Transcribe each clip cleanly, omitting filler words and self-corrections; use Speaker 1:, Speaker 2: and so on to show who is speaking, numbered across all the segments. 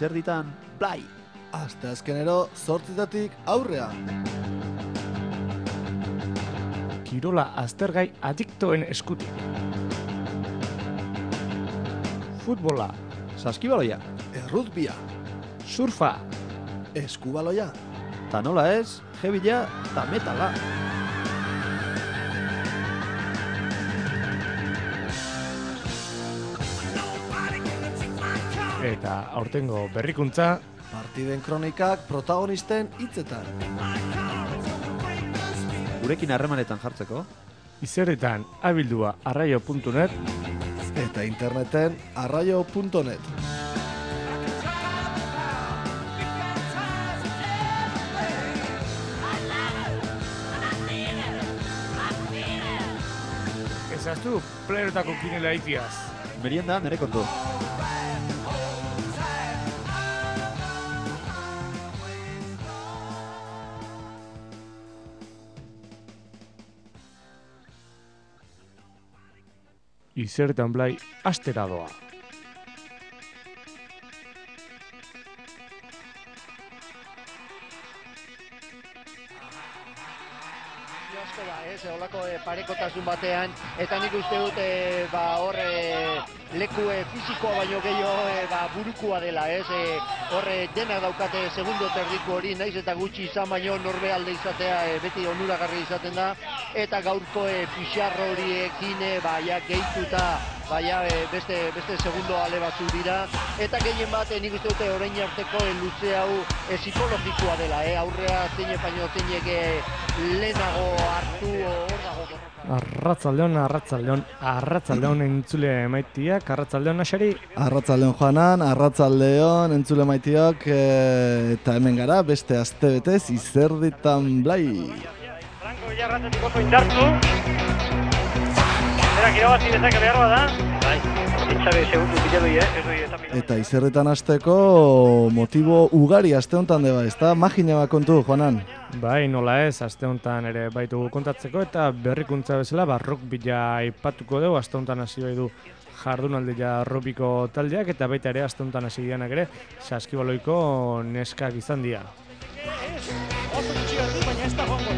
Speaker 1: izerditan blai.
Speaker 2: Asteazkenero 8:00 aurrea.
Speaker 3: Kirola aztergai adiktoen eskutik. Futbola,
Speaker 1: Saskibaloia,
Speaker 2: Errutbia,
Speaker 3: surfa,
Speaker 2: Eskubaloia,
Speaker 1: ta nola ez, jebila ta metala.
Speaker 3: eta aurtengo berrikuntza,
Speaker 2: partiden kronikak protagonisten hitzetan.
Speaker 1: Gurekin harremanetan jartzeko,
Speaker 3: izerretan abildua arraio.net,
Speaker 2: Eta interneten arraio.net.
Speaker 3: ezaztu playerotako kinela itiaz.
Speaker 1: merienda nere kontu.
Speaker 3: Izerretan blai astera doa.
Speaker 4: Asko da, olako parekotasun batean, eta nik uste dut hor leku fisikoa baino gehiago burukua dela, hor denak daukate segundo terdiko hori, naiz eta gutxi izan baino norbealde izatea beti onuragarri izaten da, eta gaurko pixarro horiekin gehituta beste segundo ale batzu dira, eta gehien bat nik uste dute orain arteko luze hau psikologikoa dela, aurrea zeinek baino zeinek lehenago hartu hor dago.
Speaker 3: Arratsaldeon entzule maitiak, arratsaldeon Asari.
Speaker 2: Arratsaldeon Joanan, arratsaldeon entzule maitiak, eta hemen gara beste astebetez izerditan blai.
Speaker 5: Franco Villarratetik oso indartu. Berak irabazi dezake behar bada. Bai, itxabe segundu biladoi, ez doi eta pilatu.
Speaker 2: Eta izerritan hasteko motibo ugari aste honetan deba, ezta? Magina bat kontu, Joanan.
Speaker 3: Bai, nola ez, aste honetan ere baitugu kontatzeko eta berrikuntza bezala rugbya aipatuko dugu, aste honetan hasi bai du jardunaldia rugbyko taldeak eta baita ere aste honetan hasi dianak ere saskibaloiko neskak izan dira.
Speaker 5: Oso gutxi hartu, baina ez da joango.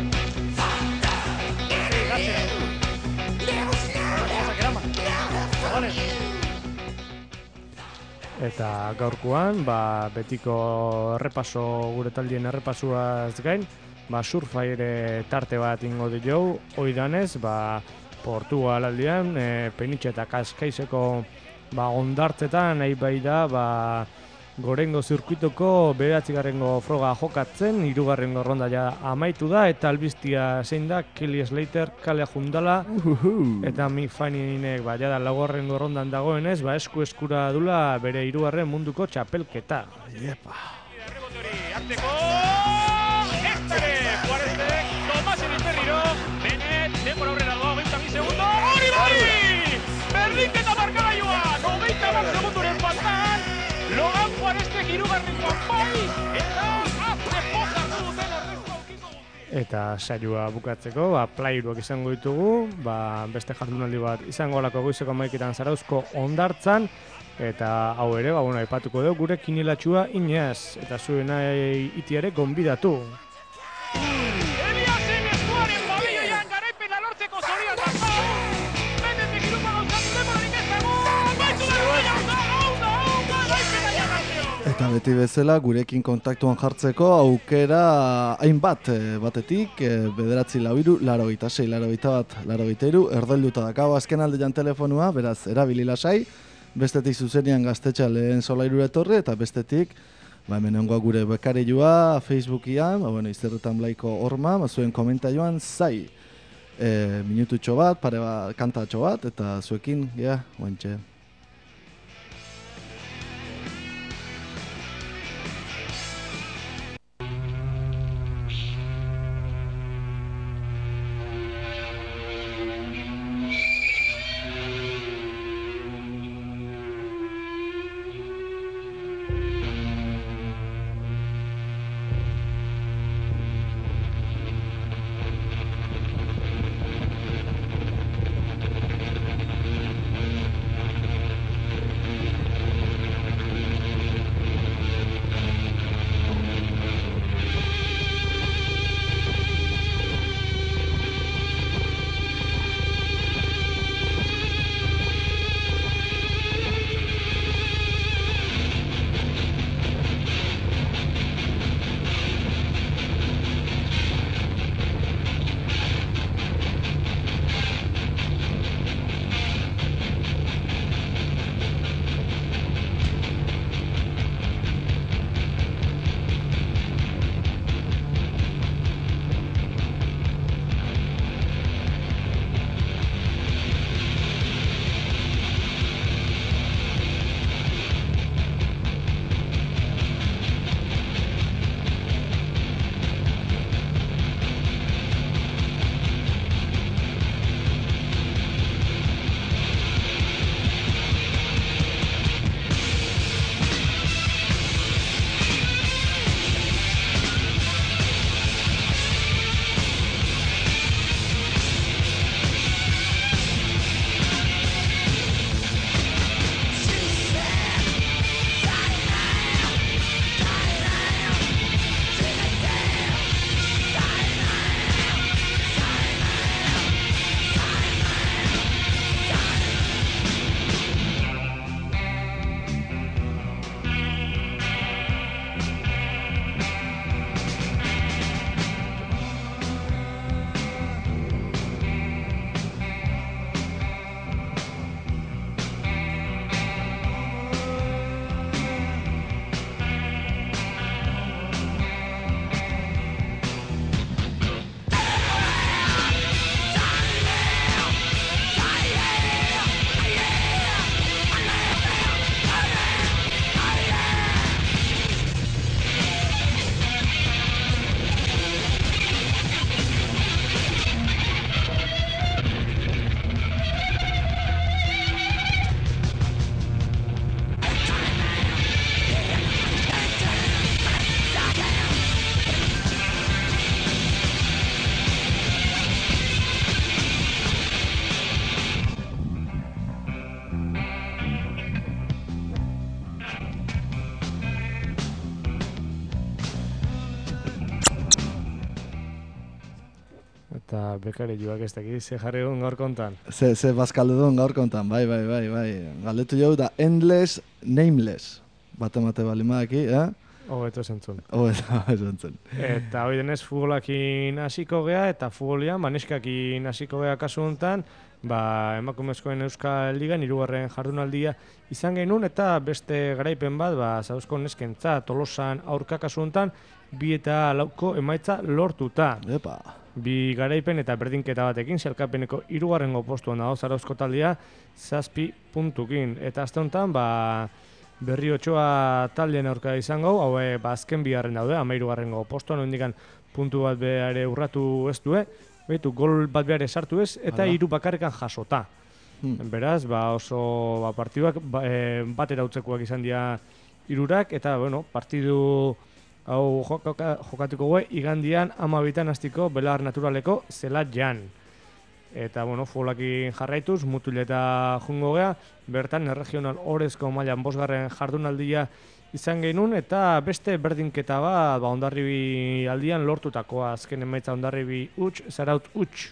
Speaker 3: Eta gaurkoan, betiko errepaso, gure taldien errepasuaz gain, surfa ere tarte bat ingo dugu, oidanez, Portugal aldean, Penitxe eta Kaskaizeko ondartzetan, nahi bai da, Gorengo zirkuitoko 9. froga jokatzen, 3. ronda ja amaitu da, eta albistia zein da, Kelly Slater kale jundala, eta Mick Fanninek jada 4. rondan dagoenez, eskura dula bere 3. munduko txapelketa.
Speaker 2: Iepa.
Speaker 5: Arteko, Estare, Juarezek, Tomasen Izberriro, Benet, denbora aurrera doa, 22 segundo, hori bai! Berdinketa markagailua, 90 segunduren faltan, Logan Juarezek 3. bai, eta azte pozartu duten ordezko aukiko.
Speaker 3: Eta saioa bukatzeko, playruak izango ditugu, beste jardunaldi bat izango alako goizeko 11etan Zarauzko hondartzan, eta hau ere, aipatuko dugu gure kinelatxua Inez, eta zuen itiare gonbidatu.
Speaker 5: Eliasen eskuaren babilloian garaipena lortzeko zorian dakau, benetik irupa gauzatu demorarik ez dago, baitu da garaipena jarrazio.
Speaker 2: Eta beti bezala gurekin kontaktuan jartzeko aukera hainbat batetik, 943 86 81 83 erdelduta dakau azken aldean telefonua, beraz erabili lasai, bestetik zuzenean Gaztetxa lehen solairura etorri, eta bestetik hemenengoa gure bekarilua Facebookian, izerretan blaiko horma, zuen komentaioan zai. Minututxo bat, pare bat, kantatxo bat, eta zuekin, guantxe.
Speaker 3: Eta bekari joak ez dakit, ze jarri egun gaur kontan.
Speaker 2: Ze bazkaldu duen gaur kontan, bai. Galdetu jau da endless, nameless. Bate balimaki,
Speaker 3: Hobeto zentzun.
Speaker 2: Zentzen.
Speaker 3: Eta hoi denez futbolakin hasiko gea, eta futbolian, neskakin hasiko gea kasu honetan, emakumezkoen Euskal Ligan 3. jardunaldia izan genuen, eta beste garaipen bat, Zarauzko neskentza, Tolosan aurka kasu honetan, 2-4 emaitza lortuta.
Speaker 2: Epa.
Speaker 3: 2 garaipen eta berdinketa batekin, sailkapeneko 3. postuan dago Zarauzko taldea 7 puntukin. Eta azte honetan, Berri Otxoa taldeen aurka izango, hau azken 2. daude, 13. postuan, ondikan puntu bat behar urratu ez du, gol bat behar sartu ez, eta 3 bakarrekan jasota. Beraz, oso partiduak batera utzekoak izan dira 3, eta partidu hau jokatuko gue, igandian 12 hastiko Belar Naturaleko Zelatjan. Eta, futbolakin jarraituz, Mutuleta jungo gea, bertan erregional orezko mailan 5. jardunaldia izan genuen, eta beste berdinketa bat, Hondarribi aldian lortutakoa, azken emaitza Hondarribi huts, Zarautz huts.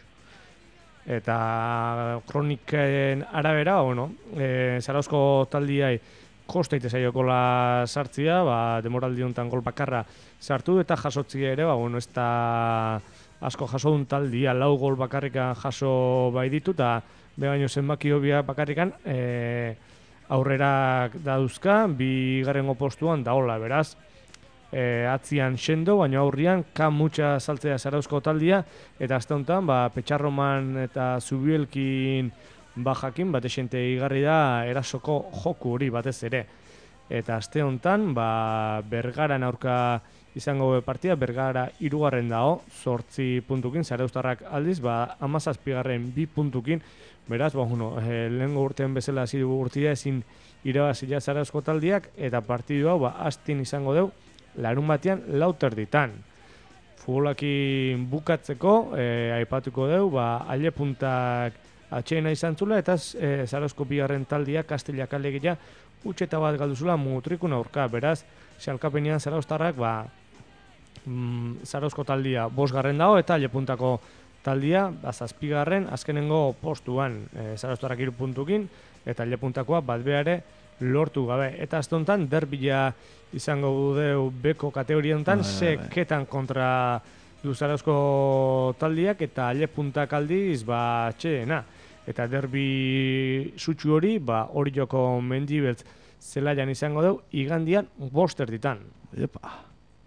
Speaker 3: Eta kroniken arabera, Zarauzko taldiai kostaite zaiokola sartzia, demoraldi honetan gol bakarra sartu, eta jasotzia ere, ez da asko jaso dun taldia, 4 gol bakarrikan jaso bai ditu, eta baino zenbaki hobia bakarrikan aurrera dauzka, 2. postuan daola, beraz. Atzian sendo, baina aurrian kamutxa saltzea Zarauzko taldia, eta azte honetan, Petxarroman eta Zubielkin bajakin, esente igarri da erasoko joku hori batez ere. Eta azte honetan, Bergaran aurka izango partida, Bergara 3. dago, 8 puntukin, Zarauztarrak aldiz, 17. 2 puntukin, beraz, lehengo urtean bezala hasi dugu urtia ezin irabazila Zarauzko taldiak, eta partidu hau, hastin izango deu, larun batean 4:00 Futbolakin bukatzeko, aipatuko deu, aile puntak atxeena izan zula, eta Zarauzko 2. taldia, Kastilak alegia, utxeta bat galduzula Mutrikun aurka, beraz, sailkapenean Zarauztarrak, Zarauzko taldia 5. dago, eta aile puntako taldia, 7. azkenengo postuan, Zarauztarrak 3 puntukin, eta aile puntakoa bat behare lortu gabe. Eta azte honetan, derbila izango dudeu beko kategoria honetan, seketan kontra du Zarauzko taldiak, eta aile puntak aldiz, txeena. Eta derbi sutsu hori, hori joko Mendibeltz Zelaian izango deu, igandian 5:00.
Speaker 2: Epa.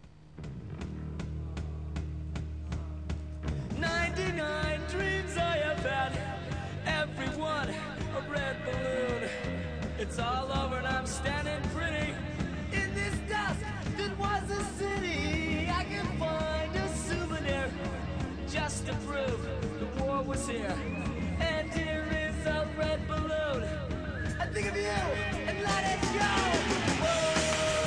Speaker 6: 99 dreams I have had, everyone a red balloon. It's all over and I'm standing pretty in this dust that was a city. I can find a souvenir just to prove the war was here. And here is a red balloon. I think of you and let it go.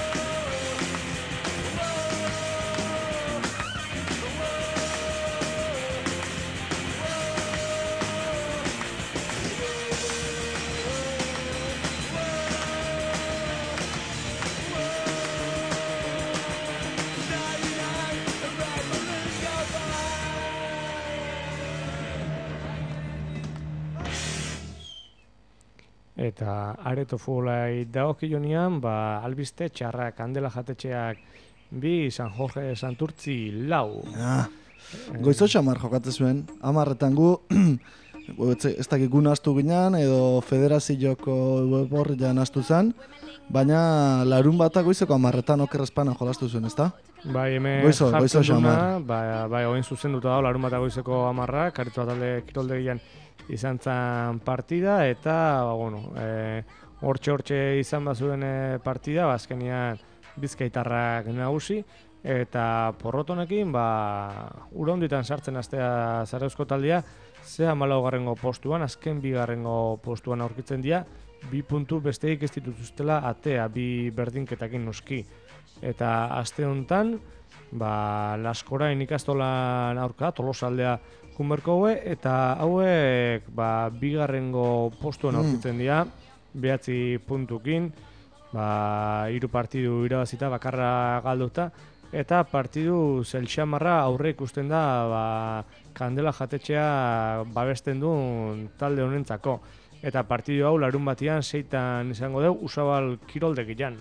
Speaker 3: Eta areto futbolai dagokionean, albiste txarrak, Kandela jatetxeak 2, San Jorge Santurtzi 4.
Speaker 2: Goizo xamar jokate zuen, 10etan gu, ez dakik gu nahastu ginen, edo federazioko web horrean nahastu zen, baina larun batak goizeko 10etan okerrezpanan jolastu zuen, ezta?
Speaker 3: Bai, hemen
Speaker 2: Goizo
Speaker 3: jartzen duna,
Speaker 2: xamar.
Speaker 3: oin zuzenduta dago larun batak goizeko 10, Karitua talde kiroldegian izan zen partida, eta, hortxe izan bazuen partida, azkenian Bizkaitarrak nagusi, eta porrotonekin, ura honditan sartzen astea Zarauzko taldea, ze 14. postuan, azken 2. postuan aurkitzen dira, 2 puntu besteik ez dituztela atea, 2 berdinketakin noski. Eta aste honetan, Laskorain ikastolan aurka, Tolosaldea junberko eta hauek 2. postuan aurkitzen dira, 9 puntukin, 3 partidu irabazita, bakarra galduta, eta partidu zelxamarra aurre ikusten da Kandela jatetxea babesten duen talde honentzako. Eta partidu hau larun batian 6 izango dugu Usabal kiroldegian.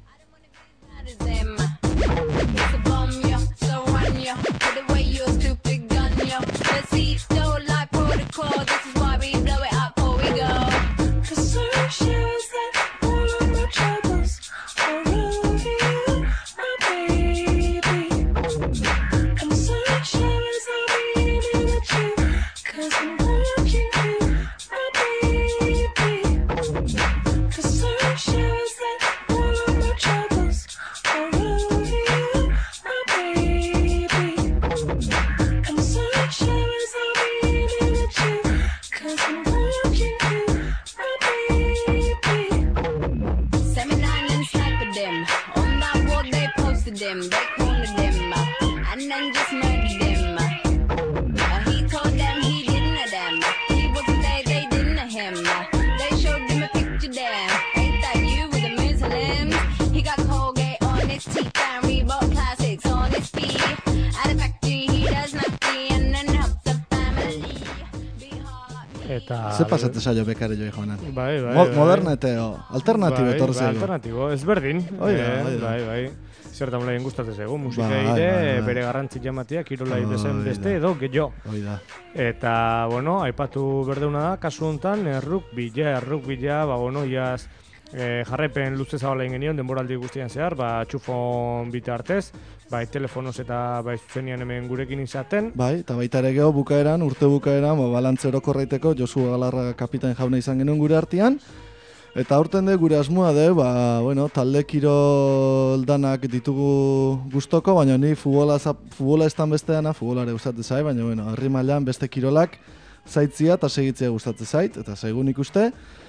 Speaker 2: Ze pasatzen zailo bekari joi joanan?
Speaker 3: Bai.
Speaker 2: Moderneteo, alternatibo etorri zaigu.
Speaker 3: Alternatibo, ezberdin. Bai. Zertan molaien gustatzen zaigu, musika bere garrantzi jamatia, kirolai bezen beste edo gehiago. Eta, bueno, aipatu berdeuna da, kasu honetan, errukbila, iaz jarraipen luze zabalain genion, denboraldi guztian zehar, txufon bitartez, bai telefonoz eta bai zuzenian hemen gurekin izaten. Bai, eta baita ere geho bukaeran, urte bukaeran, balantze orokorraiteko Josu Galarraga kapitain jauna izan genuen gure artean. Eta aurten de gure asmoa de, talde kirol danak ditugu gustoko, baina ni futbola estan besteana, futbolare gustatzen zait, baina herri mailan beste kirolak zaitzia eta segitzea gustatzen zait, eta zaigun ikuste.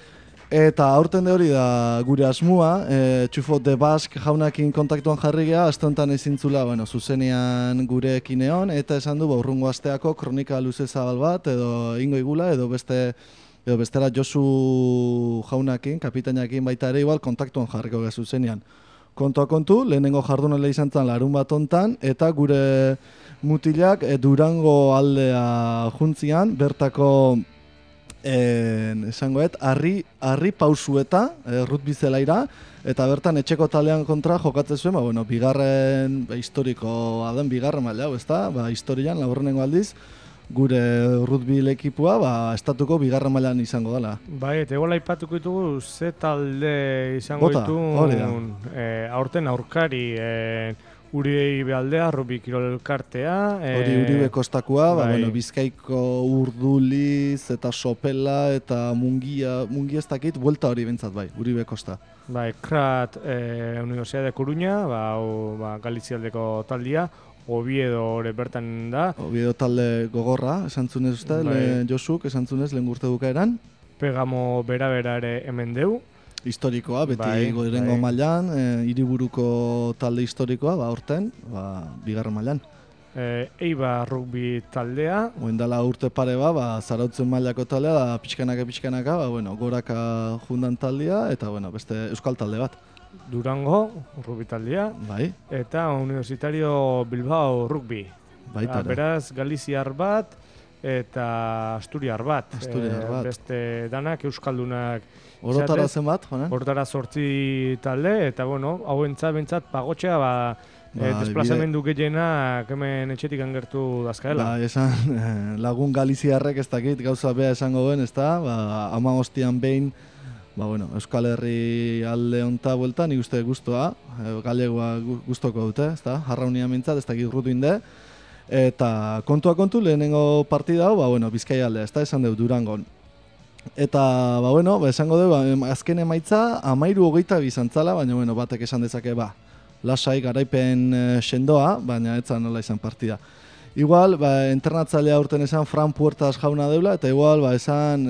Speaker 3: Eta aurten de hori da gure asmoa, Txufo de Bask jaunakin kontaktuan jarri geha, aste honetan ezintzula, zuzenean gurekin egon, eta esan du, urrungo asteako kronika luze zabal bat, edo ingo igula, edo bestera Josu jaunakin, kapitainakin baita ere igual, kontaktuan jarriko geha zuzenean. Kontua kontu, lehenengo jardunela izan zen larun bat hontan, eta gure mutilak Durango aldea juntzian, bertako esangoet, harri pausueta, rugby zelaira, eta bertan etxeko taldean kontra jokatzen zuen, bigarren, historikoa den bigarren maila, ezta? Historian, laburrenengo aldiz, gure rugby ekipua, estatuko bigarren mailan izango dela. Bai, eta egola aipatuko ditugu, ze talde izango ditu, aurten aurkari, Uribe Bealdea, Rugby Kirol Elkartea. Hori Uribe Kostakoa, Bizkaiko Urduliz eta Sopela eta Mungia ez dakit, buelta hori bentsat Uribe Kosta. Krat Universidad de Coruña, Galizialdeko taldia, Oviedo hori bertan da. Oviedo talde gogorra, esan zunez uste, Josuk, esan zunez, lehen gurte bukaeran. Pegamo bera ere hemen deu. Historikoa, beti goirengo mailan, hiriburuko talde historikoa, aurten, bigarren mailan. Eibar rugby taldea. Oendala urte pare zarautzen mailako taldea, pixkanaka, goraka jundan taldea, eta beste euskal talde bat. Durango rugby taldea, eta Universitario Bilbao rugby. Beraz, Galiziar bat, eta Asturiar bat. Beste danak, euskaldunak. Orotara zen bat, Jonan? Orotara 8 talde, eta hau bentsat pagotxea, desplazamendu gehienak hemen etxetik angertu dazkaela. Esan, lagun Galiziarrek ez dakit gauza beha esango duen, ez da, 15 behin, Euskal Herri alde honta bueltan, nik uste guztua, galegoa guztoko dute, ez da, jarraunia mentzat, ez dakit rutu inde, eta kontua kontu, lehenengo partida hau, Bizkaia aldea, ez da, esan dugu Durangon. Eta, esango dugu, azken emaitza, 13-22 zantzala, baina, batek esan dezake, lasai garaipen sendoa, baina ez zan nola izan partida. Igual, internatzailea urten esan Fran Puertas jauna deula, eta igual, esan,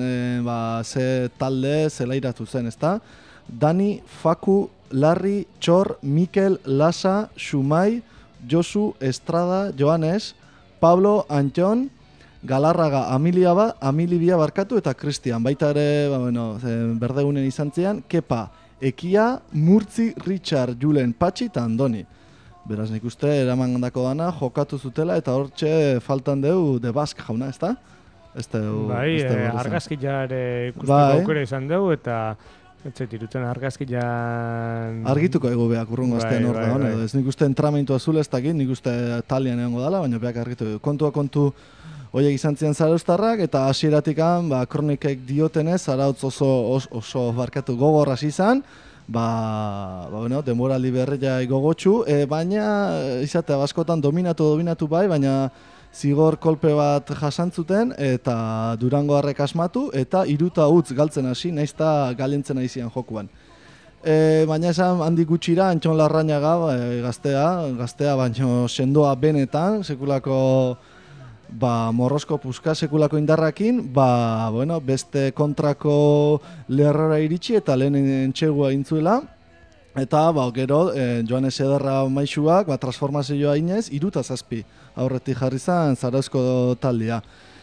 Speaker 3: ze talde zelairatu zen, ezta? Dani, Faku, Larri, Txor, Mikel, Lasa, Xumai, Josu, Estrada, Joanes, Pablo, Antxon, Galarraga, Amilibia barkatu eta Cristian. Baita ere, berdegunen izan zian, Kepa, Ekia, Murtzi, Richard, Julen, Patxi eta Andoni.
Speaker 2: Beraz nik uste eramandako dana jokatu zutela eta hortxe faltan deu de Bask jauna, ezta?
Speaker 3: Bai, argazkiare ikusteko
Speaker 2: bai.
Speaker 3: aukera izan dugu eta etzait irutzen argazkian...
Speaker 2: Argituko ego beak urrungo astean hor da
Speaker 3: bai.
Speaker 2: Ez nik uste entrameintu azul ez dakit, nik uste talian egongo dala, baina beak argitu. Kontu horiek izan ziren zarauztarrak eta hasieratikan kronikek diotenez zarautz oso barkatu gogor hasi izan, bueno, denboraldi berria gogotsu, baina izatea askotan dominatu bai, baina zigor kolpe bat jasantzuten eta Durangoarrek asmatu eta 3-0 galtzen hasi, nahiz eta galentzen aizian jokuan. Baina esan handik gutxira Antxon Larrañaga gaztea baino sendoa benetan, sekulako morrosko puska sekulako indarrakin, bueno, beste kontrako lerrora iritsi eta lehen entxegua intzuela. Eta gero Joanes Ederra maixuak transformazioa inez 3-7 aurretik jarri zan Zarauzko taldea.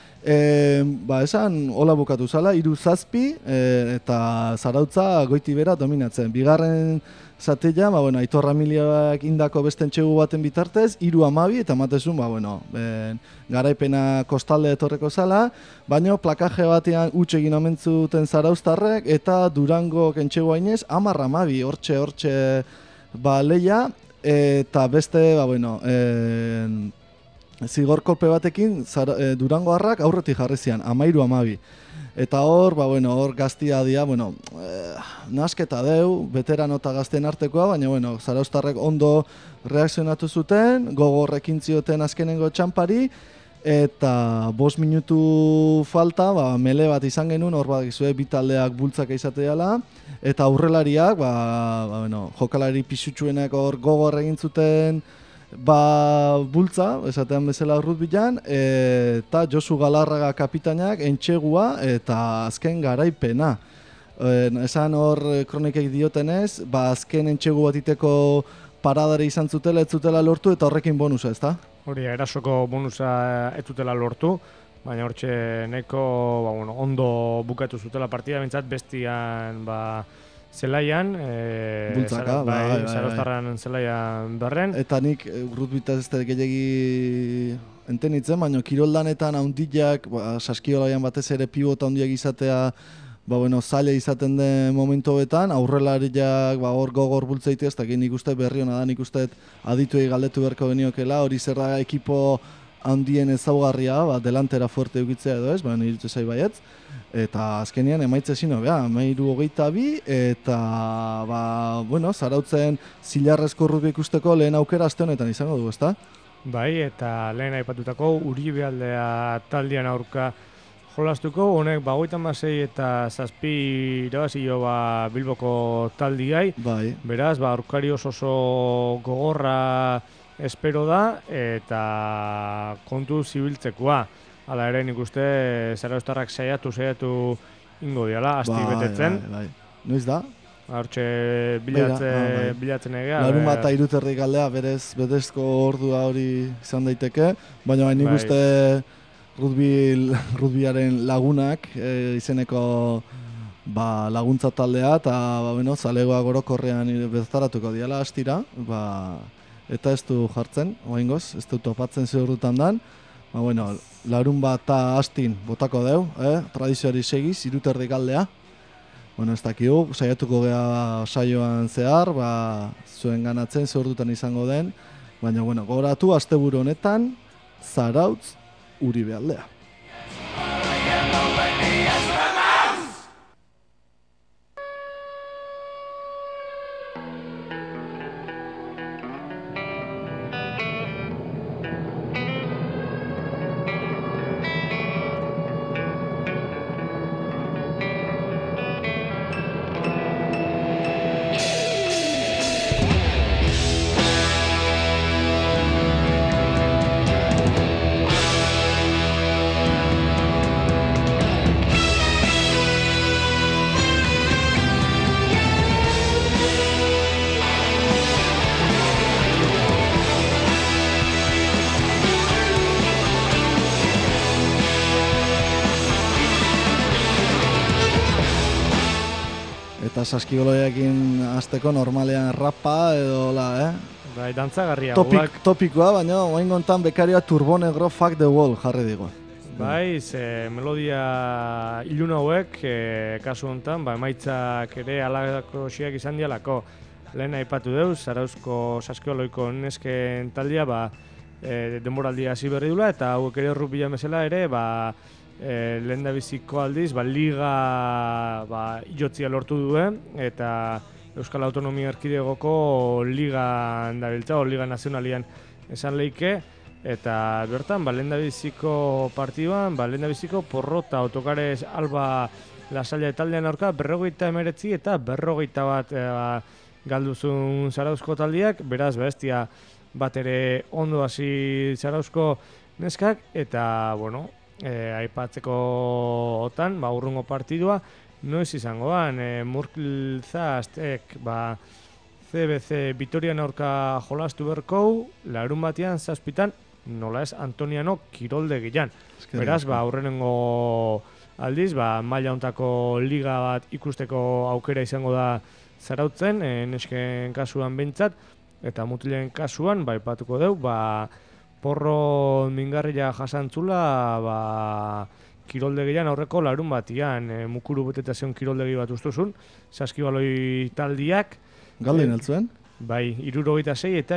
Speaker 2: Esan hola bukatu zala 3-7 eta Zarautza goiti bera dominatzen. Bigarren zatea, bueno, Aitor Ramiliak indako beste entxegu baten bitartez 3-12 eta matezun, bueno, garaipena kostalde etorreko zala, baina plakaje batean huts egin omentzuten Zarauztarrek eta Durango entxegu ainez 10-12 hortxe leia eta beste, bueno, zigor kolpe batekin Durangoarrak aurretik jarri zian, 13-12. Eta hor, bueno, hor gaztia dia, bueno, nasketa deu, veterano eta gazten artekoa, baina, bueno, Zarauztarrek ondo reakzionatu zuten, gogorrekin zioten azkenengo txampari, eta 5 minutu falta, mele bat izan genuen, hor badakizue, bi taldeak bultzak izateala, eta aurrelariak, bueno, jokalari pisutsuenak hor gogor egin zuten, bultza, esatean bezala rugbian, eta Josu Galarraga kapitainak entxegua eta azken garaipena. Esan hor kronikek diotenez, azken entxegu bat iteko paradare izan zutela, ez zutela lortu eta horrekin bonusa, ezta?
Speaker 3: Hori, erasoko bonusa ez zutela lortu, baina hortxe neko bueno, ondo bukatu zutela partida, bintzat bestian zelaian,
Speaker 2: bultzaka,
Speaker 3: Zarauztarran zelaian berren.
Speaker 2: Eta nik rugbytaz ez da gehiagi entenitzen, baina kiroldanetan haundillak, saskiolaian batez ere pibota haundiak izatea, bueno, zaila izaten den momentu betan, aurrelariak hor gogor bultzaitea, ez da nik uste berri hona da, nik uste adituei galdetu beharko geniokela, hori zer da ekipo handien ezaugarria, delantera fuerte eukitzea edo ez, baina irutu zai baietz. Eta azkenean emaitze zino, 13-22 eta, bueno, Zarautzen zilarrezko rugby ikusteko lehen aukera aste honetan izango du, ezta?
Speaker 3: Bai, eta lehen aipatutako Uribe aldea taldean aurka jolastuko, honek 26 eta 7 irabazio Bilboko taldiai.
Speaker 2: Bai.
Speaker 3: Beraz, aurkari oso gogorra espero da eta kontu zibiltzekoa. Hala ere nik uste Zarauztarrak saiatu ingo diala, asti betetzen.
Speaker 2: Bai. Noiz da?
Speaker 3: Hortxe bilatzen egea.
Speaker 2: Larun bat 3:30 aldea berez bedezko ordua hori izan daiteke, baina nik uste rugbyaren lagunak izeneko laguntza taldea eta bueno, zalegoak orokorrean bezaratuko diala astira, eta ez du jartzen, oraingoz, ez du topatzen ze ordutan dan. Bueno, larun bat eta astin botako deu, tradizioari segiz, 3:30 aldea. Bueno, ez dakigu, saiatuko gea saioan zehar, zuen ganatzen ze ordutan izango den, baina, bueno, gogoratu asteburu honetan, Zarautz Uribe aldea. Saskibaloiakin hasteko normalean rapa edo
Speaker 3: Bai, dantzagarria.
Speaker 2: Topikoa, baina oain gontan bekarioa Turbo Negro Fuck the Wall jarri digo.
Speaker 3: Bai, ze melodia ilun hauek, kasu honetan, emaitzak ere alako xiak izan dialako. Lehen aipatu deuz, Zarauzko saskioloiko nesken taldea, denboraldia hasi berri dula, eta hauek ere rugby bezala ere, lehen da biziko aldiz, liga iotzia lortu duen, eta Euskal Autonomia Erkidegoko ligan dabiltza, o liga nazionalian esan leike, eta bertan, lehen da biziko partiduan, lehen da biziko Porrota Autokares Alba Lasalle taldean aurka, 59 eta 41 galduzun Zarauzko taldiak, beraz, bestia bat ere ondo hasi Zarauzko neskak, eta, aipatzeko otan, urrungo partidua, noiz izangoan, Murkilzaztek, CBC Vitorian aurka jolastu berkou, larun batean, 7 nola ez, Antoniano Kiroldegian. Beraz, aurrenengo aldiz, maila hontako liga bat ikusteko aukera izango da Zarautzen, nesken kasuan behintzat, eta mutilen kasuan, aipatuko deu, porro mingarria jasantzula, kiroldegian aurreko larun batian, mukuru betetazion kiroldegi bat ustuzun, saskibaloi taldiak.
Speaker 2: Galdin altzuen?
Speaker 3: Bai, 76 eta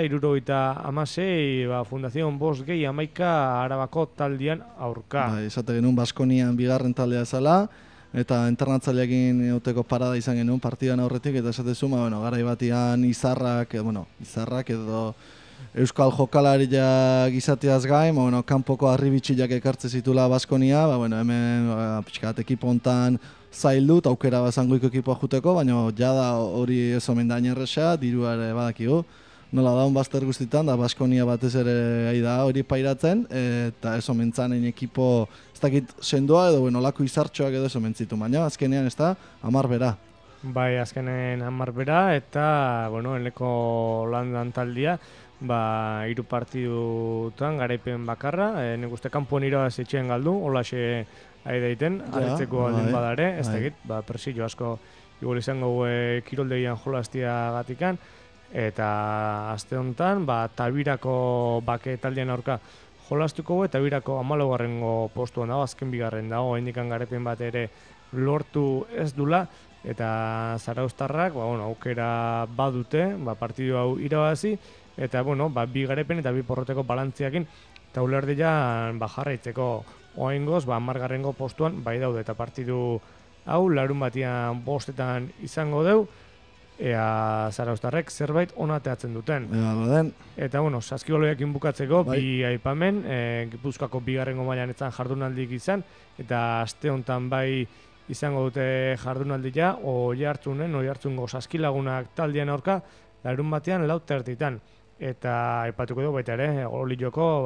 Speaker 3: 76, Fundazion Bost Gehi Amaika Arabako taldian aurka.
Speaker 2: Bai, esate genuen Baskonian bigarren taldea ezala, eta internatzaileekin euteko parada izan genuen partidan aurretik, eta esatezu, garai batian izarrak edo Euskal Jokalaria gizateaz gain, kanpoko arribitxiak ekartze zitula Baskonia, hemen pixkat ekipo hontan zaildu, aukera bazangoiko ekipoa juteko, baina jada hori ez omen da inerresa, dirua ere badakigu. Nola daun bazter guztitan, da Baskonia batez ere da hori pairatzen, eta ez omen zanen ekipo, ez dakit sendoa edo olako izartxoak edo ez omen zitu, baina azkenean ez da 10 bera.
Speaker 3: Bai, azkenen 10 bera, eta, eneko landan taldia, 3 partidutan garaipen bakarra, nik uste kanpoan irabazi etxean galdu, holaxe ari daiten, aritzeko aldin badare, ez dakit, presio asko igual izango kiroldegian jolastia gatikan, eta aste honetan, Tabirako bake taldean aurka jolastuko eta Tabirako 14. postuan dago, azken bigarren dago, indikan garaipen bat ere lortu ez dula, eta Zarauztarrak, aukera badute, partidu hau irabazi, eta, bi garaipen eta 2 porroteko balantziakin, eta ulerdian jarraitzeko oaingoz, 10. postuan bai daude, eta partidu hau larun batian 5 izango deu, ea Zarauztarrek zerbait onateatzen duten. Eta, saskibaloiakin bukatzeko, bi aipamen, Gipuzkoako 2. mailan etzan jardunaldik izan, eta aste honetan bai izango dute jardunaldia, Oiartzungo saskilagunak taldean aurka, larun batean 4:00. Eta aipatuko dugu baita ere, Olilloko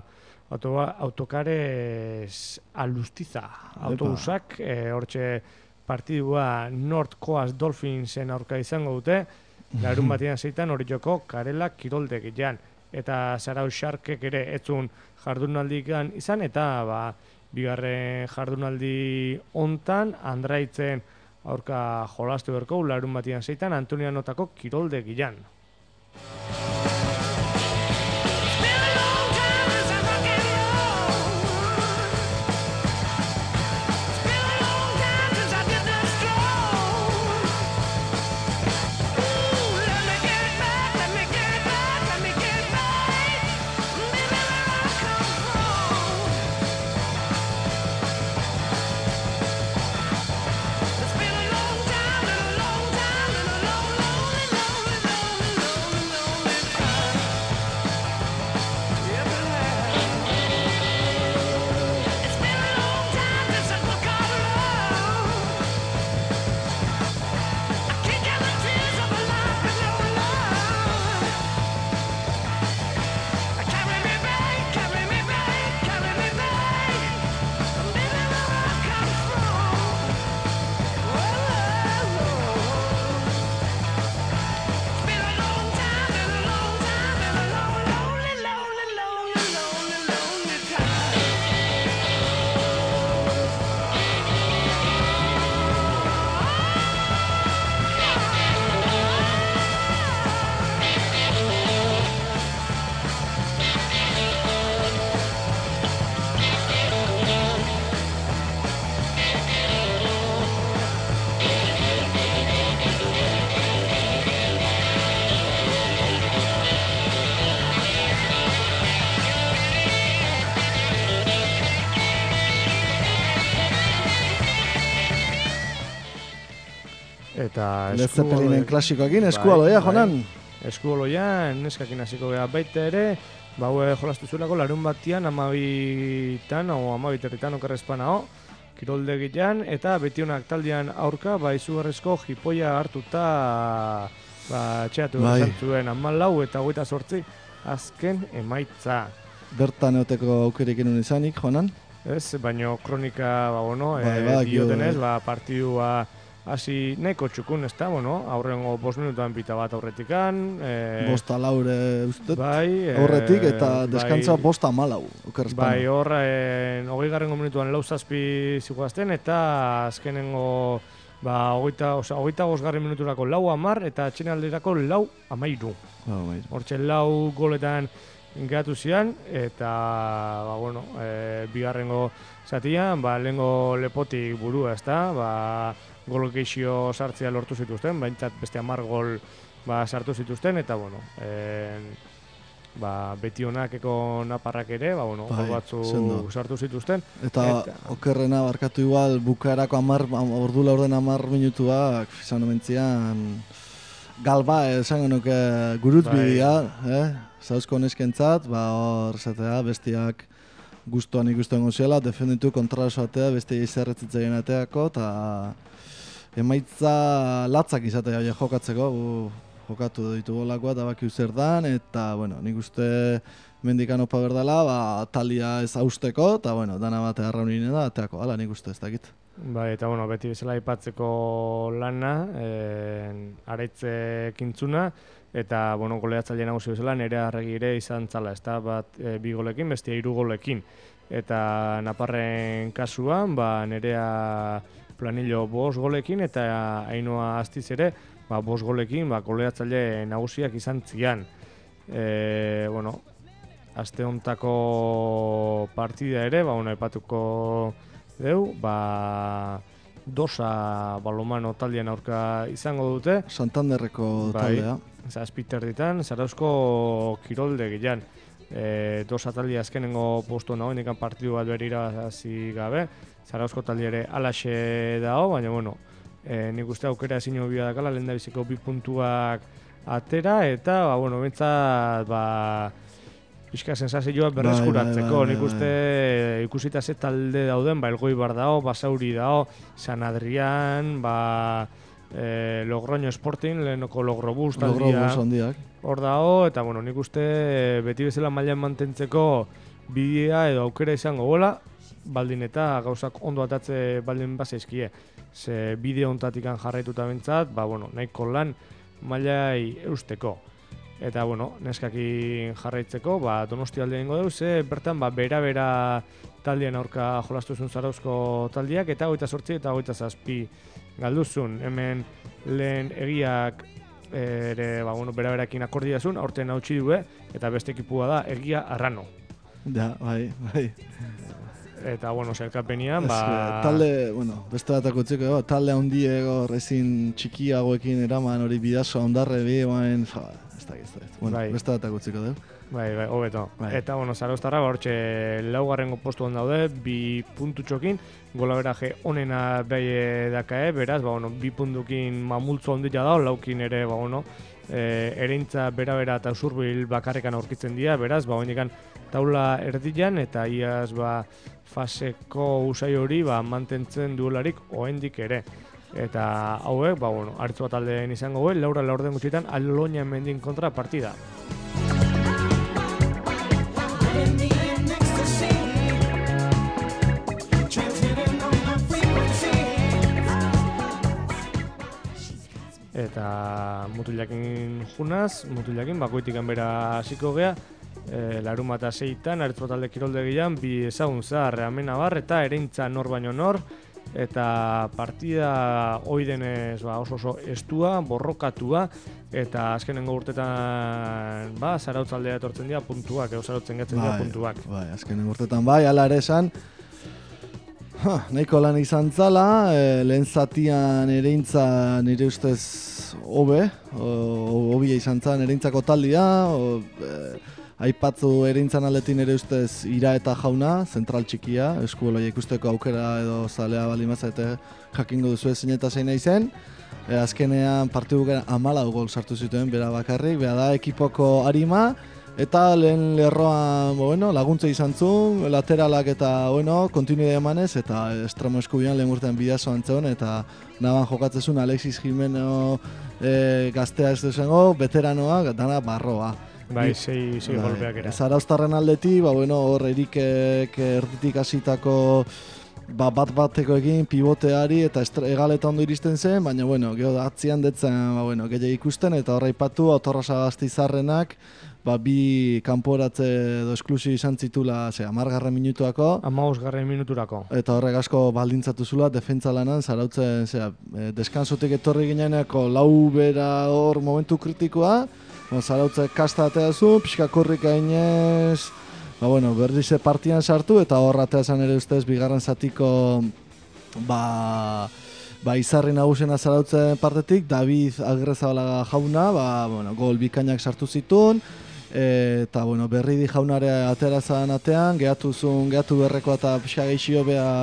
Speaker 3: autokares Alustiza autobusak, hortxe partidua North Coast Dolphinsen aurka izango dute, larun batean 6:00 Olilloko Karela Kiroldegian. Eta Zarauz Sharkek ere etzun jardunaldikan izan, eta bigarren jardunaldi hontan Andraitzen aurka jolastu berko, larun batean 6:00 Antonianotako Kiroldegian. Eta
Speaker 2: Led Zeppelinen klasikoekin, eskualoia, jonan.
Speaker 3: Eskualoian, neskakin hasiko geha baita ere, haue jolastu zuelako larun batian, 12 o 12 okerrezpana kiroldegian, eta beti honak taldean aurka, izugarrizko jipoia hartuta txeatu zuen 14 eta 28 azken emaitza.
Speaker 2: Bertan eoteko aukerik inun izanik, jonan?
Speaker 3: Ez, baina kronika, diotenez, partidua hasi nahiko txukun, ez da, aurrengo 5 minutuan pita bat aurretikan.
Speaker 2: 5-4 ustez, aurretik, eta deskantza 5-4, okerrezpana.
Speaker 3: Bai, horren 20. minutuan 4-7 ziguazten, eta azkenengo 25. minuturako 4-10, eta txinaldirako 4-13. Hortxe 4 goletan gehatu zian, eta bigarrengo zatian, lehengo lepotik burua, ez da, gol geixio sartzea lortu zituzten, baintzat beste 10 gol sartu zituzten, eta beti honak eko naparrak ere, gol batzu sartu zituzten.
Speaker 2: Eta okerrena barkatu igual, bukaerako ordu laurden 10 minutuak, izan omentzian, galba, esango nuke gurutzbidea, zauzko neskentzat, hor zatea, bestiak guztuan ikusten goziela, defenditu kontrasoatea, bestia izerretzitzen ateako, eta emaitza latzak izatea jokatzeko, jokatu ditu golakoa, eta bakiu zer dan, eta, nik uste mendikan opa berdala, talia ez hausteko, eta, dana bat erraunine da, ateako, hala nik uste ez dakit.
Speaker 3: Bai, eta, beti bezala aipatzeko lana, araitze kintzuna, eta, goleatzaile nagusi bezala, Nerea Arregi ere izan zala, ez da, bat 2 golekin, bestia 3 golekin. Eta Naparren kasuan, Nerea Planillo 5 golekin, eta Ainhoa Astiz ere, 5 golekin, goleatzaile nagusiak izan zian. Aste hontako partida ere, aipatuko deu, Dosa balomano taldean aurka izango dute.
Speaker 2: Santanderreko taldea.
Speaker 3: Zazpiter ditan, Zarauzko kiroldegian. Dosa taldea azkenengo postu nagoen partidu bat berira hasi gabe. Zarauzko taldea ere alaxe dago, baina nik uste aukera ezin hobia dakala, lehen da biziko 2 puntuak atera, eta bentsat pixka sensazioa berreskuratzeko. Nik uste ikusita ze talde dauden, Elgoibar dago, Basauri dago, San Adrian, Logroño Sporting, lehenoko Logrobus taldea hor dago, eta nik uste beti bezala mailan mantentzeko bidea edo aukera izango gola, baldin eta gauzak ondo atatze baldin bazaizkie. Ze bideo ontatikan jarraituta bentsat, nahiko lan mailai eusteko. Eta, neskakin jarraitzeko, Donostia alde ingo deu, ze bertan bera taldean aurka jolastu zuen Zarauzko taldeak, eta 28 eta 27 galduzun. Hemen lehen egiak ere, bera-berakin akordia zuen, aurten hautsi du, eta beste ekipua da Egia Arrano.
Speaker 2: Ja, bai.
Speaker 3: Eta, zelkapenian,
Speaker 2: talde, beste batak utziko, talde handiego ezin txikiagoekin eraman hori bidazo ondarre ez da. Beste batak utziko dugu.
Speaker 3: Bai, hobeto. Eta, Zarauztarra, hortxe laugarrengo postuan daude, 2 puntutxokin, golaberaje onena behi dakae, beraz, 2 puntukin multzo ondila da, laukin ere, ereintza bera eta usurbil bakarrekan aurkitzen dira, beraz, hoendikan taula erdian, eta iaz, faseko usai hori, mantentzen duelarik oendik ere. Eta hauek, Aritz taldeen izango goe, Laura laurden gutxitan, Aloña Mendin kontra partida. Eta mutilakin junaz, bakoitikan bera hasiko gea, larun bat 6-tan, Aritz talde kiroldegian, 2 ezagun zahar, Amenabar eta Ereintza nor baino nor, eta partida oidenez oso estua, borrokatua, eta azkenengo urtetan Zarautz aldea etortzen dira puntuak, Zarautzen gatzen dira puntuak.
Speaker 2: Bai, azkenengo urtetan ala ere esan, nahiko lan izan zala, lehen zatian Ereintza nire ustez hobia izan zan Ereintzako taldea, aipatzu Ereintzan aldetin ere ustez Ira eta Jauna, zentral txikia, eskuoloia ikusteko aukera edo zalea bali mazete jakingo duzu ezin eta zein nahi zen. azkenean partidu bukaeran 14 gol sartu zituen bera bakarrik, bera da ekipoko arima, eta lehen lerroan laguntza izan zuen, lateralak eta kontinuidea emanez, eta estremo eskubian lehen urtean bidazoan zegoen, eta naban jokatzezun Alexis Jimeno gaztea ez duzengo, veteranoa, dana barroa.
Speaker 3: Bai, sei golpeak era.
Speaker 2: Zarauztarren aldetik, hor Erikek erditik hasitako bat-batekoekin pivoteari eta egaleta ondo iristen zen, baina gero atzian detzen gehiago ikusten, eta horra ipatu Autorrosa Gastizarrenak bi kanporatze edo esklusio izan zitula 10. minutuako.
Speaker 3: 15. minuturako.
Speaker 2: Eta horrek asko baldintzatu zula, defentsa lanan, zarautzen, deskansotik etorri gineaneko lau bera hor momentu kritikoa, zarautze kasta atea zu, pixka korrik gainez, berriz partian sartu, eta hor atea zen ere ustez, bigarren zatiko, izarri nagusena zarautzen partetik, David Agrezabalaga jauna, gol bikainak sartu zituen, eta Berridi jaunare atera zan atean, gehatu berrekoa eta pixka geixio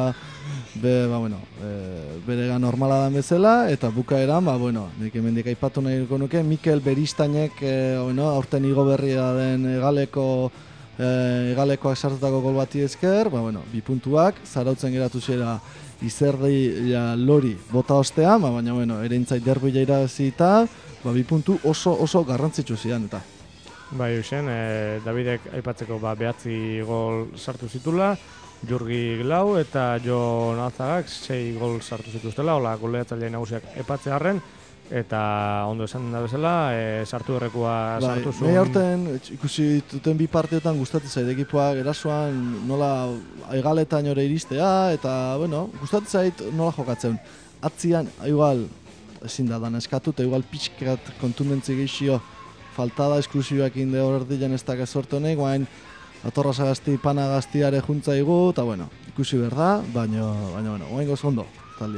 Speaker 2: berega normala da bezala, eta bukaeran, nik hemendik aipatu nahiko nuke, Mikel Beristainek, aurten igo berria den egalekoak sartutako gol bati esker, 2 puntuak, zarautzen geratu zera Izerdi Lori bota ostean, baina ereintzait derbila irabazita, 2 puntu oso garrantzitsu zidan eta.
Speaker 3: Bai, Eusen, Davidek aipatzeko 9 gol sartu zitula, Jurgi lau eta Jon Alzagak 6 gol sartu zituztela, hola goleatzaile nagusiak aipatzearren, eta ondo esan da bezala, sartu errekoa sartu zuen.
Speaker 2: Bai, aurten ikusi duten bi partiotan gustatzen zait ekipoak erasoan nola egaletan ore iristea, eta gustatzen zait nola jokatzen. Atzian, igual, ezin da dan eskatu, eta igual pixkat kontundentzi gehixio faltada esklusiboak inde horretian ez dakaz sortu honek, guain Autorrosa Gazti, Pana Gaztiare juntzaigu, eta ikusi behar da, baina guain goz ondo, taldia.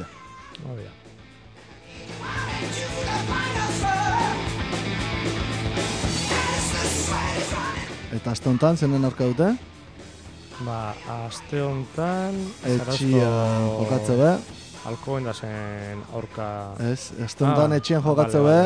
Speaker 2: Eta aste honetan, zenen aurka dute?
Speaker 3: Aste honetan...
Speaker 2: Etxia jokatze be.
Speaker 3: Alkoen da zen aurka...
Speaker 2: Ez, aste honetan etxian jokatze be.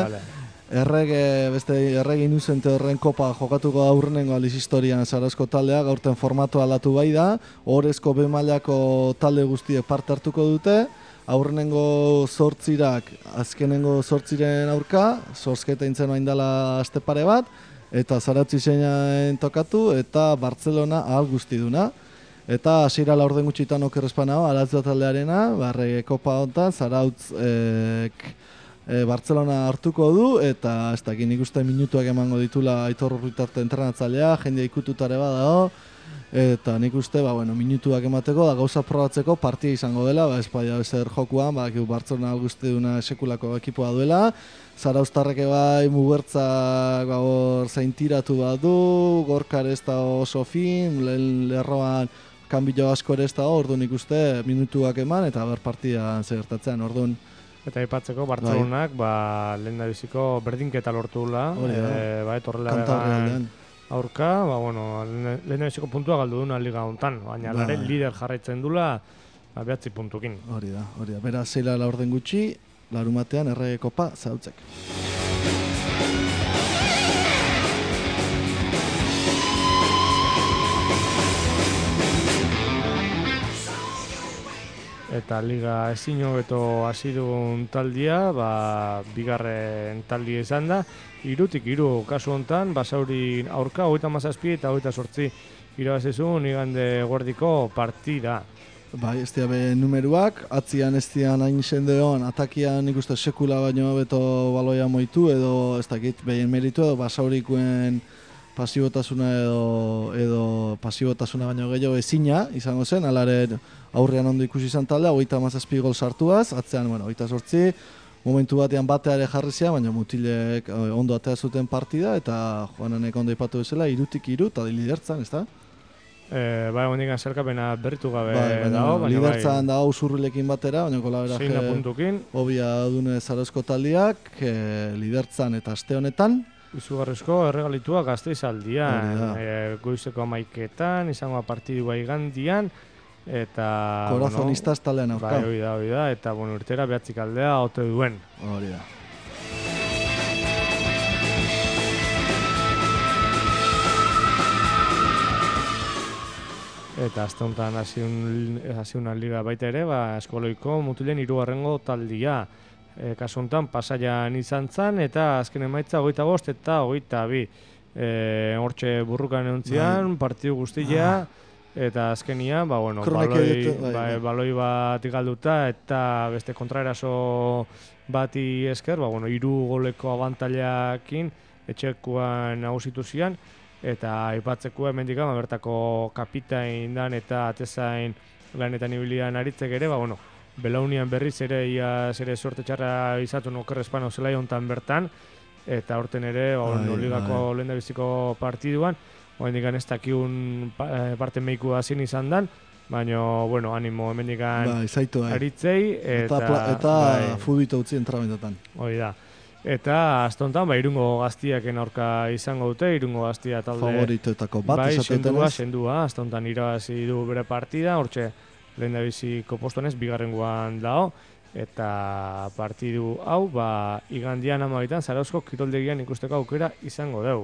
Speaker 2: Errege inuzente horren kopa jokatuko aurrenengo aliz historian Zarauzko taldea, gaurten formatu aldatu bai da, horrezko B-mailako talde guztiek parte hartuko dute, aurrenengo zortzirak, azkenengo zortziren aurka, zorzketa intzen oindala aste pare bat, eta Zarautz izenaen tokatu, eta Bartzelona ahal guztiduna. Eta hasiera laurden gutxitan oker espanao, Alatz taldearena, Errege kopa honetan, Zarautz Bartzelona hartuko du, eta ez dakit nik uste minutuak emango ditula Aitor Urritarte entrenatzailea, jendea ikututare badago, eta nik uste minutuak emateko da gauza probatzeko partia izango dela, espaia ezer jokuan, Bartzelona guztiduna sekulako ekipoa duela, Zarauztarreke Mugertzak zaintiratu badu, Gorkar ez da oso fin, lerroan kanbilo asko ere ez da, orduan nik uste minutuak eman, eta partia zertatzean, orduan.
Speaker 3: Eta aipatzeko Bartzelonak lehendabiziko berdinketa lortula, etorrela aurka, lehendabiziko puntua galdu duna liga hontan, baina laren lider jarraitzen dula 9 puntukin.
Speaker 2: Hori da. Beraz, 6 laurden gutxi, larumatean Errege kopa Zarautzek.
Speaker 3: Eta liga ezin hobeto hasi dugun taldia, bigarren taldia izan da. 3-3 kasu hontan, Basaurin aurka 37 eta 28 irabazizun igande guardiko partida.
Speaker 2: Bai, ez diabe numeruak, atzian ez dian hain sendeon, atakian ikuste sekula baino beto baloia moitu, edo ez dakit behien meritu, edo Basaurikuen pasibotasuna edo pasibotasuna baino gehiago ezina izango zen, alaren aurrean ondo ikusi izan taldea, 37 gol sartuaz, atzean, 28, momentu batean bateare jarri zian, baina mutilek ondo atea zuten partida, eta Joananek ondo ipatu bezala, 3-3 eta lidertzan, ez da?
Speaker 3: Hondikan zerkapena berritu gabe dago, baina
Speaker 2: lidertzan dago usurrilekin batera, baina kolaberaje obia dune Zarauzko taldiak, lidertzan eta aste honetan.
Speaker 3: Izugarrizko erregalitua Gasteizaldian, goizeko 11etan, izango partidua igandian, eta...
Speaker 2: Corazonistas talean aurka.
Speaker 3: Bai, hori da, eta bueno, urtera 9 aldea ote duen.
Speaker 2: Hori da.
Speaker 3: Eta azte honetan hasi una liga baita ere, eskoloiko mutilen 3. taldia. Kasu honetan Pasaian izan zen, eta azken emaitza 25 eta 22. Hortxe burrukan egontzian, partidu guztia, eta azkenia, baloi bat galduta, eta beste kontraeraso bati esker, 3 goleko abantailakin etxekuan nagusitu zian, eta aipatzeko hemendik bertako kapitain dan eta atezain lanetan ibilian aritzek ere, belaunian berriz ere iaz ere sorte txarra izatu Oker Espano zelai hontan bertan, eta horten ere ligako lehendabiziko partiduan, hemendikan ez dakiun parte meiku hazin izan dan, baina, animo hemendikan aritzei,
Speaker 2: eta fudito utzi entramentotan.
Speaker 3: Hori da. Eta azte honetan, Irungo Gaztiaken aurka izango dute, Irungo Gaztia talde...
Speaker 2: Favoritoetako bat,
Speaker 3: sendua, azte honetan irabazi du bere partida, hortxe lehendabiziko postuanez, 2. dao, eta partidu hau, igandian 12 Zarauzko kiroldegian ikusteko aukera izango dugu.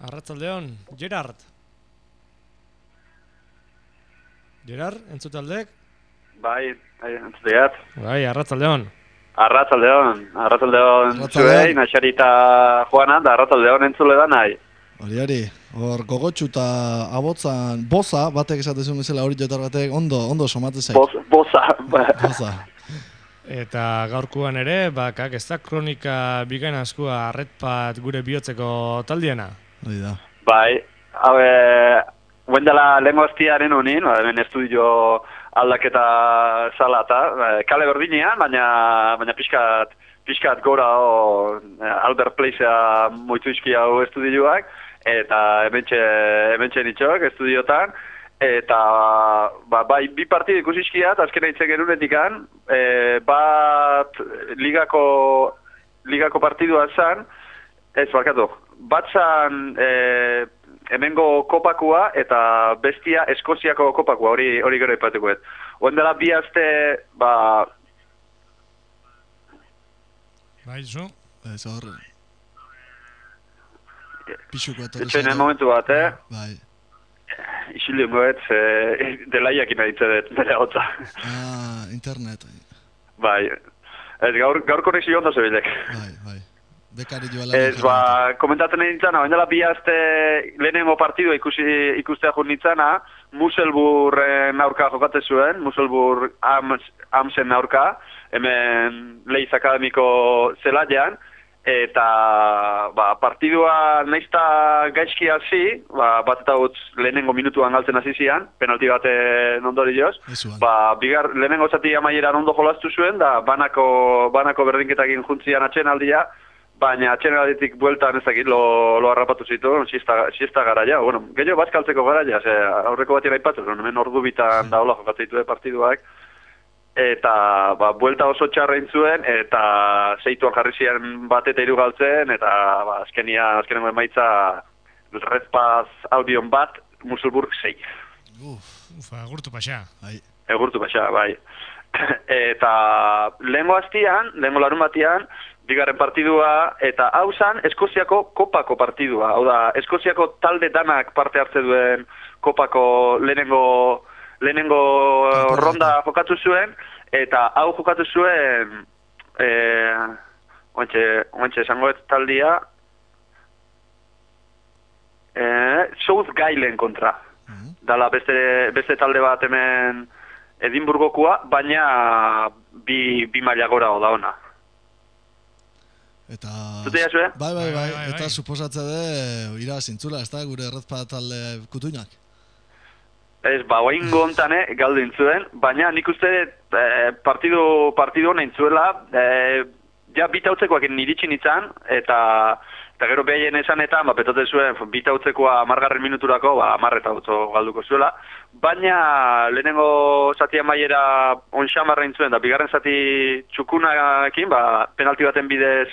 Speaker 3: Arratsaldeon, Gerard. Gerard, entzutaldek?
Speaker 7: Bai, entzuteat.
Speaker 3: Bai, arratsaldeon.
Speaker 7: Arratsaldeon zuei, Naxarita Juana, da arratsaldeon entzule da nahi.
Speaker 2: Hori, hor gogotxu eta abotzan boza, batek esatezun bezala hori jotar batek, ondo somatzen zait.
Speaker 7: Boza.
Speaker 3: Eta gaurkoan ere, bakak ez da kronika bikain askua arretpat gure bihotzeko taldiena.
Speaker 2: Hori da.
Speaker 7: Bai, hau, guendela lehenko aztiaren honin, hemen estudio aldaketa salata, kale berdinean, baina pixkat gora Albert Placea moitu izki hau estudioak, eta hementxe nitxok estudiotan, eta bai, bi partidu ikusi izkiat, azkena hitzen gerunetikan, bat ligako partidua zan, bat zan hemengo kopakua eta bestia Eskoziako kopakua, hori gero ipatukoet. Oendela bi aste,
Speaker 3: Bai, zu?
Speaker 2: Ez hor... Pixuko etorri
Speaker 7: zaren momentu bat,
Speaker 2: Bai.
Speaker 7: Isilien goet, delaiak inaditze dut, bere hotza.
Speaker 2: Internet.
Speaker 7: Bai. Ez, gaur konexio ondo zebilek.
Speaker 2: Bai. Bekari joala...
Speaker 7: Ez, komentatzen egin nintzana, oindela bi aste lehenengo partidua ikustea jut nintzana, Musselburren aurka jokate zuen, Musselburg Amsen aurka, hemen Leiz Akademiko zelaian, eta partidua naizta gaizki hasi, bat eta utz lehenengo minutuan galtzen hasi zian, penalti baten ondorioz, lehenengo zati amaieran ondo jolastu zuen, da banako berdinketak juntzian atxenaldia, baina atxenalditik bueltan ez dakit lo harrapatu zitu, siesta garaia, bueno, gehiago bazkaltzeko garaia, aurreko batien aipatu, hemen ordu bitan da hola jokatzeitu partiduak, eta buelta oso txarrein zuen, eta zeituan jarri ziren bat eta hiru galtzen, eta azkenengo emaitza Redpath Audion bat, Musselburg 6.
Speaker 3: Agurtu paxa.
Speaker 7: Egurtu paxa, bai. Eta lehengo larun batian, bigarren partidua, eta hau zan Eskoziako kopako partidua. Hau da, Eskoziako talde danak parte hartze duen kopako lehenengo ronda jokatu zuen, eta hau jokatu zuen, oantxe esangoet taldia, South Gailen kontra. Dala beste talde bat hemen Edinburgokua, baina bi maila gora da ona.
Speaker 2: Eta...
Speaker 7: Zute jasue?
Speaker 2: Bai. Eta suposatze de ira zintzula, ez da gure Redpath talde kutuinak?
Speaker 7: Ez, oain gontane galdu intzuen, baina nik uste partidu honen zuela, ja bitautzekoak niritsi nintzen, eta gero behien esan eta petote zuen bitautzekoa 10. minuturako, 10 eta galduko zuela, baina lehenengo zati amaiera onxamarra intzuen, da bigarren zati txukunakin, penalti baten bidez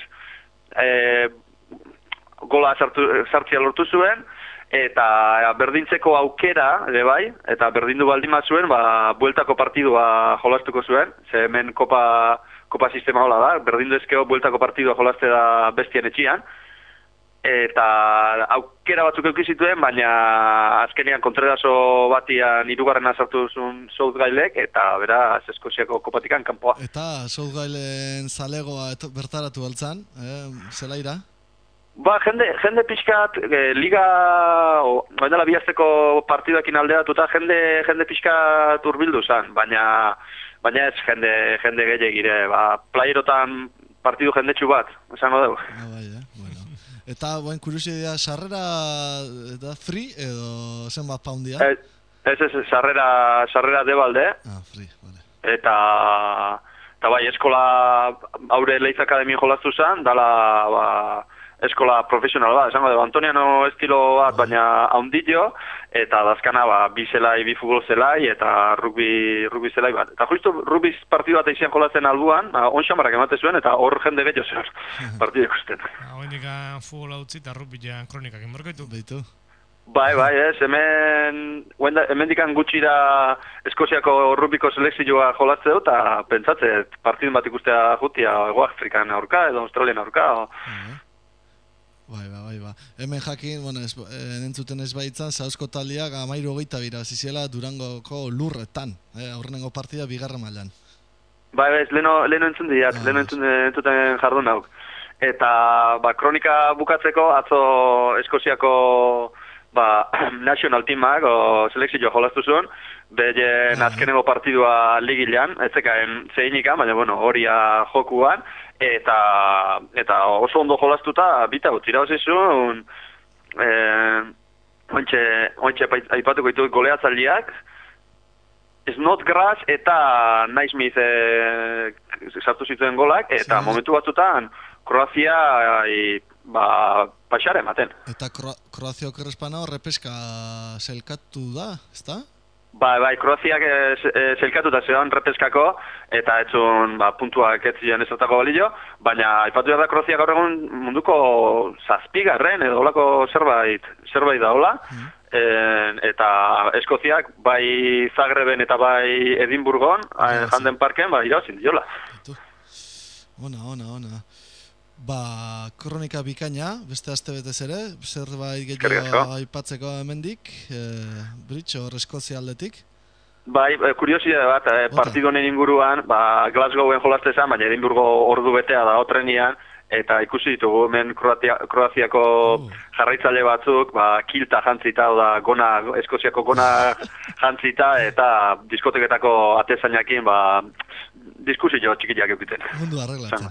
Speaker 7: gola sartzia lortu zuen, eta berdintzeko aukera, ere bai, eta berdindu baldin bat zuen, bueltako partidua jolastuko zuen, ze hemen kopa sistema hola da, berdindu ezkeo bueltako partidua jolaste da bestian etxian, eta aukera batzuk eukizituen, baina azkenean Contredaso batian hirugarrena sartu zuen South Gailek, eta beraz Eskoziako kopatikan kanpoa.
Speaker 2: Eta South Gailen zalegoa bertaratu altzan, zelaira?
Speaker 7: Jende pixkat, liga, oindela bihazteko partiduakin aldeatuta, jende pixkat urbildu zen, baina ez jende gehiagire, playerotan partidu jendetxu bat, esango dugu.
Speaker 2: Bueno. Eta, kuriosidea, sarrera da free edo zenbat poundia?
Speaker 7: Ez, sarrera debalde.
Speaker 2: Free, vale.
Speaker 7: Eta bai, eskola haure Leiz Akademien jolastu zen, dala eskola profesional bat, esango dugu, Antoniano estilo bat, baina haundillo, eta dazkana bi zelai, bi futbol zelai, eta rugby zelai bat. Eta justu rugby partidu bat eizian jolatzen albuan, onxamarrak emate zuen, eta hor jende gehiago zer partidu ikusten.
Speaker 3: Hoendik futbola utzi eta rugby-an kronikak enborkoitu.
Speaker 2: Beitu.
Speaker 7: Bai, ez, hemen dikan gutxira Eskoziako rugbyko selekzioa jolatzeu, eta pentsatzet partidun bat ikustea jutia Ego Afrikan aurka, edo Australian aurka,
Speaker 2: Bai. Hemen jakin, bueno, entzuten ez baitzan, Zauzko taldeak 13 irabazi ziela Durangoko lurretan, aurrenengo partida bigarren mailan.
Speaker 7: Bai, leno entzun diat, leno entzuten jardun nauk. Eta, kronika bukatzeko, atzo Eskoziako, national teamak, selekzio jolastu zuen, behen azkenengo partidua ligilean, etzekaen zeinikan, baina, horia jokuan, eta oso ondo jolastuta, bita utzira hozizun, ointxe aipatuko ditu goleatzaileak, Snodgrass eta Naismith sartu zituen golak, eta momentu batzutan Kroazia paixare ematen.
Speaker 2: Eta Kroazia okerrezpana horrepeska zelkatu da, ezta?
Speaker 7: Bai, Kroaziak zelkatuta zegoen repeskako, eta etzun puntuak ez ziren ezertako balio, baina aipatu da Kroaziak gaur egun munduko 7. edo olako zerbait da hola, eta Eskoziak bai Zagreben eta bai Edinburgon, Janden Parken, irauzin diola.
Speaker 2: Ona. Kronika bikaina, beste aste betez ere, zerbait gehiago aipatzeko hemendik, Britx, hor Eskozia aldetik?
Speaker 7: Bai, kuriosidade bat, partidu honen inguruan, Glasgowen jolaste zen, baina Edinburgo ordu betea da trenian, eta ikusi ditugu hemen Kroaziako jarraitzaile batzuk, kilta jantzita, Eskoziako gona jantzita, eta diskoteketako atezainakin, diskusio txikiak eukiten.
Speaker 2: Mundu arreglatzen.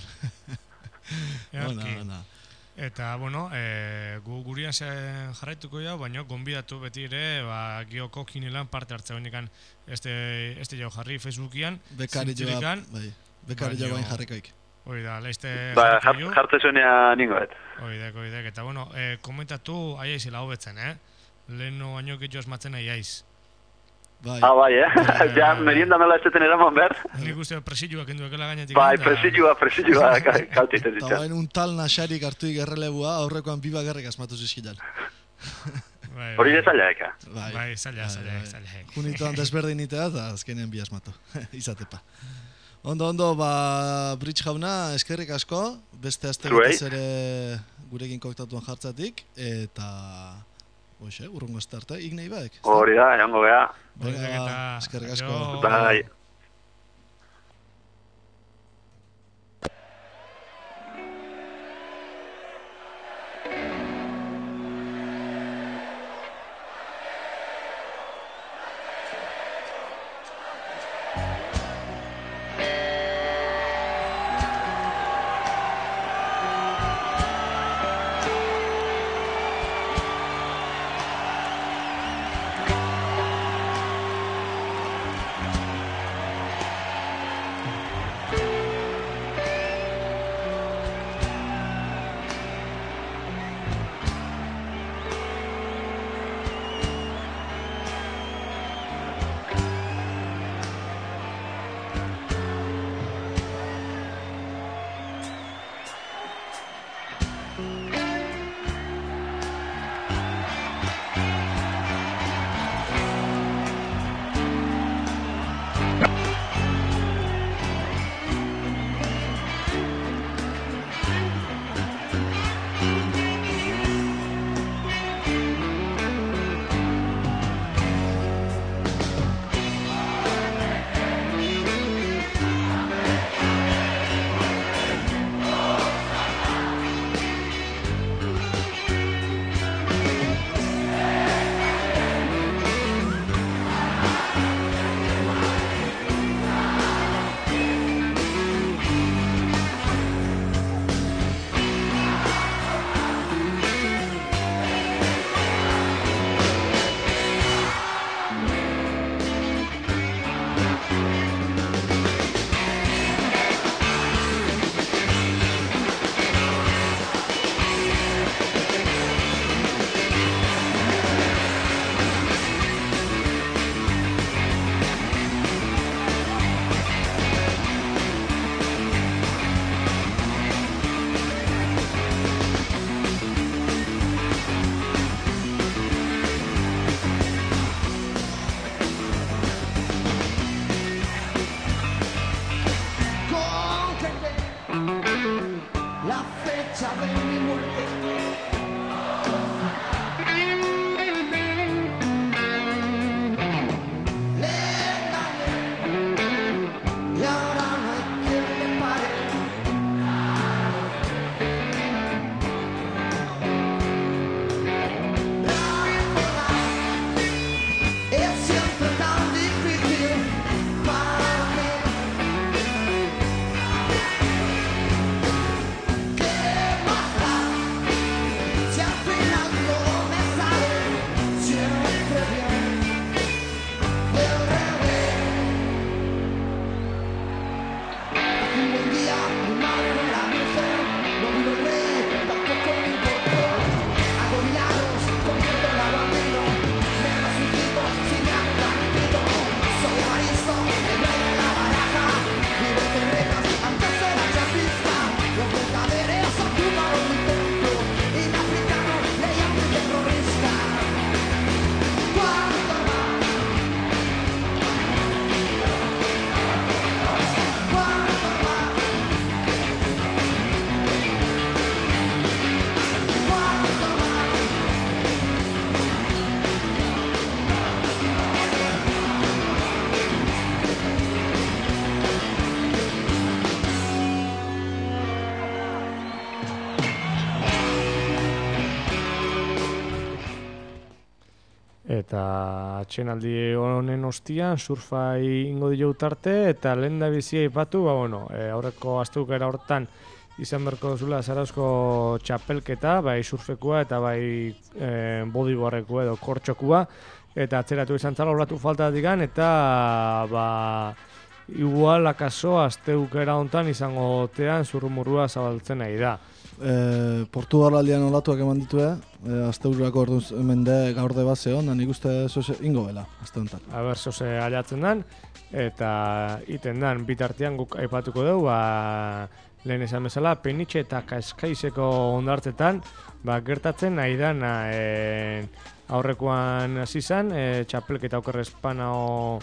Speaker 3: Eta, gu gurian jarraituko jau, baina gonbidatu beti ere, Gioko kinelan parte hartza honekan este jau jarri Facebookian,
Speaker 2: zintzilikan. Bekari jau bain jarrikoik.
Speaker 3: Oida, laizte
Speaker 7: jarritu jo. Jartze zuenea ningoet.
Speaker 3: Oidek, eta, komentatu aiaizela hobetzen, leheno baino gehiago asmatzen aiaiz.
Speaker 7: Bai, ja, merienda mela esteten eraman behar.
Speaker 3: Nik uste presiluak enduekela gainetik.
Speaker 7: Bai, presiluak kalteiten ditzen.
Speaker 2: Eta bain un tal nasarik hartuik errelebua, aurrekoan biba gerrek asmatu zizkilan.
Speaker 7: Hori zaila eka.
Speaker 3: Bai, zaila.
Speaker 2: Junitoan desberdinitea eta azkenean bi asmatu, izatepa. Ondo, Britx jauna, eskerrik asko, beste aste betez ere gurekin kontaktatuan jartzatik, eta... urrungo ez arte, Ignei baek?
Speaker 7: Hori da, eango geha.
Speaker 2: Eskerrik asko.
Speaker 7: Bai.
Speaker 3: Eta atxenaldi honen ostian surfai ingo dio tarte eta lehen da bizia ipatu, aurreko astukera hortan izan berko zula Zarauzko txapelketa, bai surfekua eta bai bodyboardekua edo kortxokua, eta atzeratu izan zala horratu faltatik eta igual akaso asteukera hontan izango tean zurrumurrua zabaltzen nahi da.
Speaker 2: Portugalaldian olatuak eman ditu, asteurako orduz mende gaurde bat zehon, da nik uste zoze ingo bela, aste honetan.
Speaker 3: Zoze aliatzen dan, eta iten dan bitartean guk aipatuko dugu, lehen esan bezala, Penitxe eta Kaskaizeko ondartetan, gertatzen nahi dana aurrekoan hasi zen, txapelketa okerrezpanao,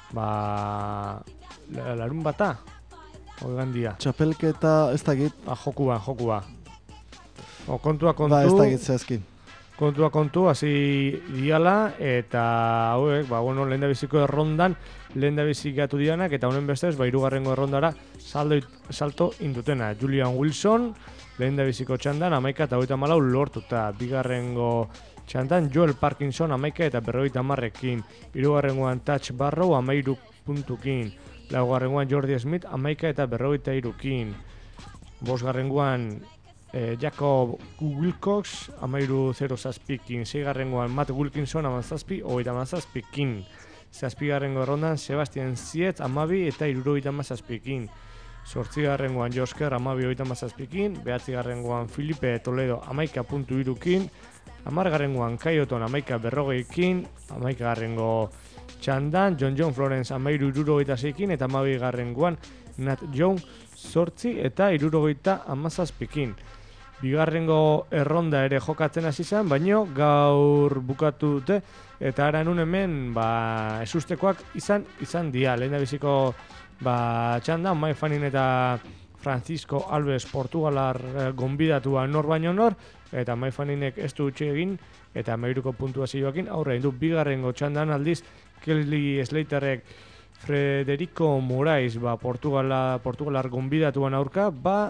Speaker 3: larun bata, oigan dia.
Speaker 2: Txapelketa ez dakit.
Speaker 3: Jokua. Kontua kontu.
Speaker 2: Ez dakit zehazki.
Speaker 3: Kontua kontu, hasi diala, eta hauek, lehen da biziko errondan, lehen da bizik gatu dianak, eta honen bestez, hirugarrengo errondara salto indutena. Julian Wilson, lehen da biziko txandan, 11 eta 34 lortuta. Bigarrengo txandan, Joel Parkinson, 11 eta 50ekin. Hirugarrengoan Touch Barrow, 13 puntukin. Laugarrengoan Jordi Smith, 11 eta 53ekin. Bosgarrengoan Jacob Wilcox, 13-0-zazpikin. Seigarrengoan Matt Wilkinson, 17-17-kin. Zazpigarrengo errondan Sebastian Zietz, 12 eta 77-kin. Zortzigarrengoan Josker, 12-17-kin. Behatzigarrengoan Filipe Toledo, 11-3-kin. Hamargarrengoan Kaioton, 11-40-kin. 11garrengo txandan John Florence, 13-76-kin. Eta 12garrengoan Nat Jones, 8 eta 77-kin. Bigarrengo erronda ere jokatzen hasi zen, baino gaur bukatu dute eta ara nun hemen ezustekoak izan dira. Lehen da biziko txanda, Mai Fanin eta Francisco Alves Portugalar gonbidatua nor baino nor, eta Mai Faninek ez du utxe egin eta 13ko puntuazioakin aurre du. Bigarrengo txandan aldiz Kelly Slaterrek Federico Morais Portugalar gonbidatuan aurka,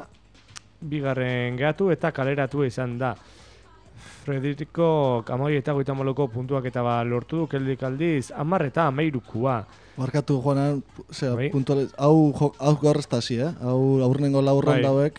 Speaker 3: bigarren gatu eta kaleratu izan da. Federico Kamoi eta 54ko puntuak eta lortu du, Keldik aldiz 10 eta 13koa.
Speaker 2: Markatu Juanan, hau gaur ez da hasi, hau aurrenengo laurren dauek,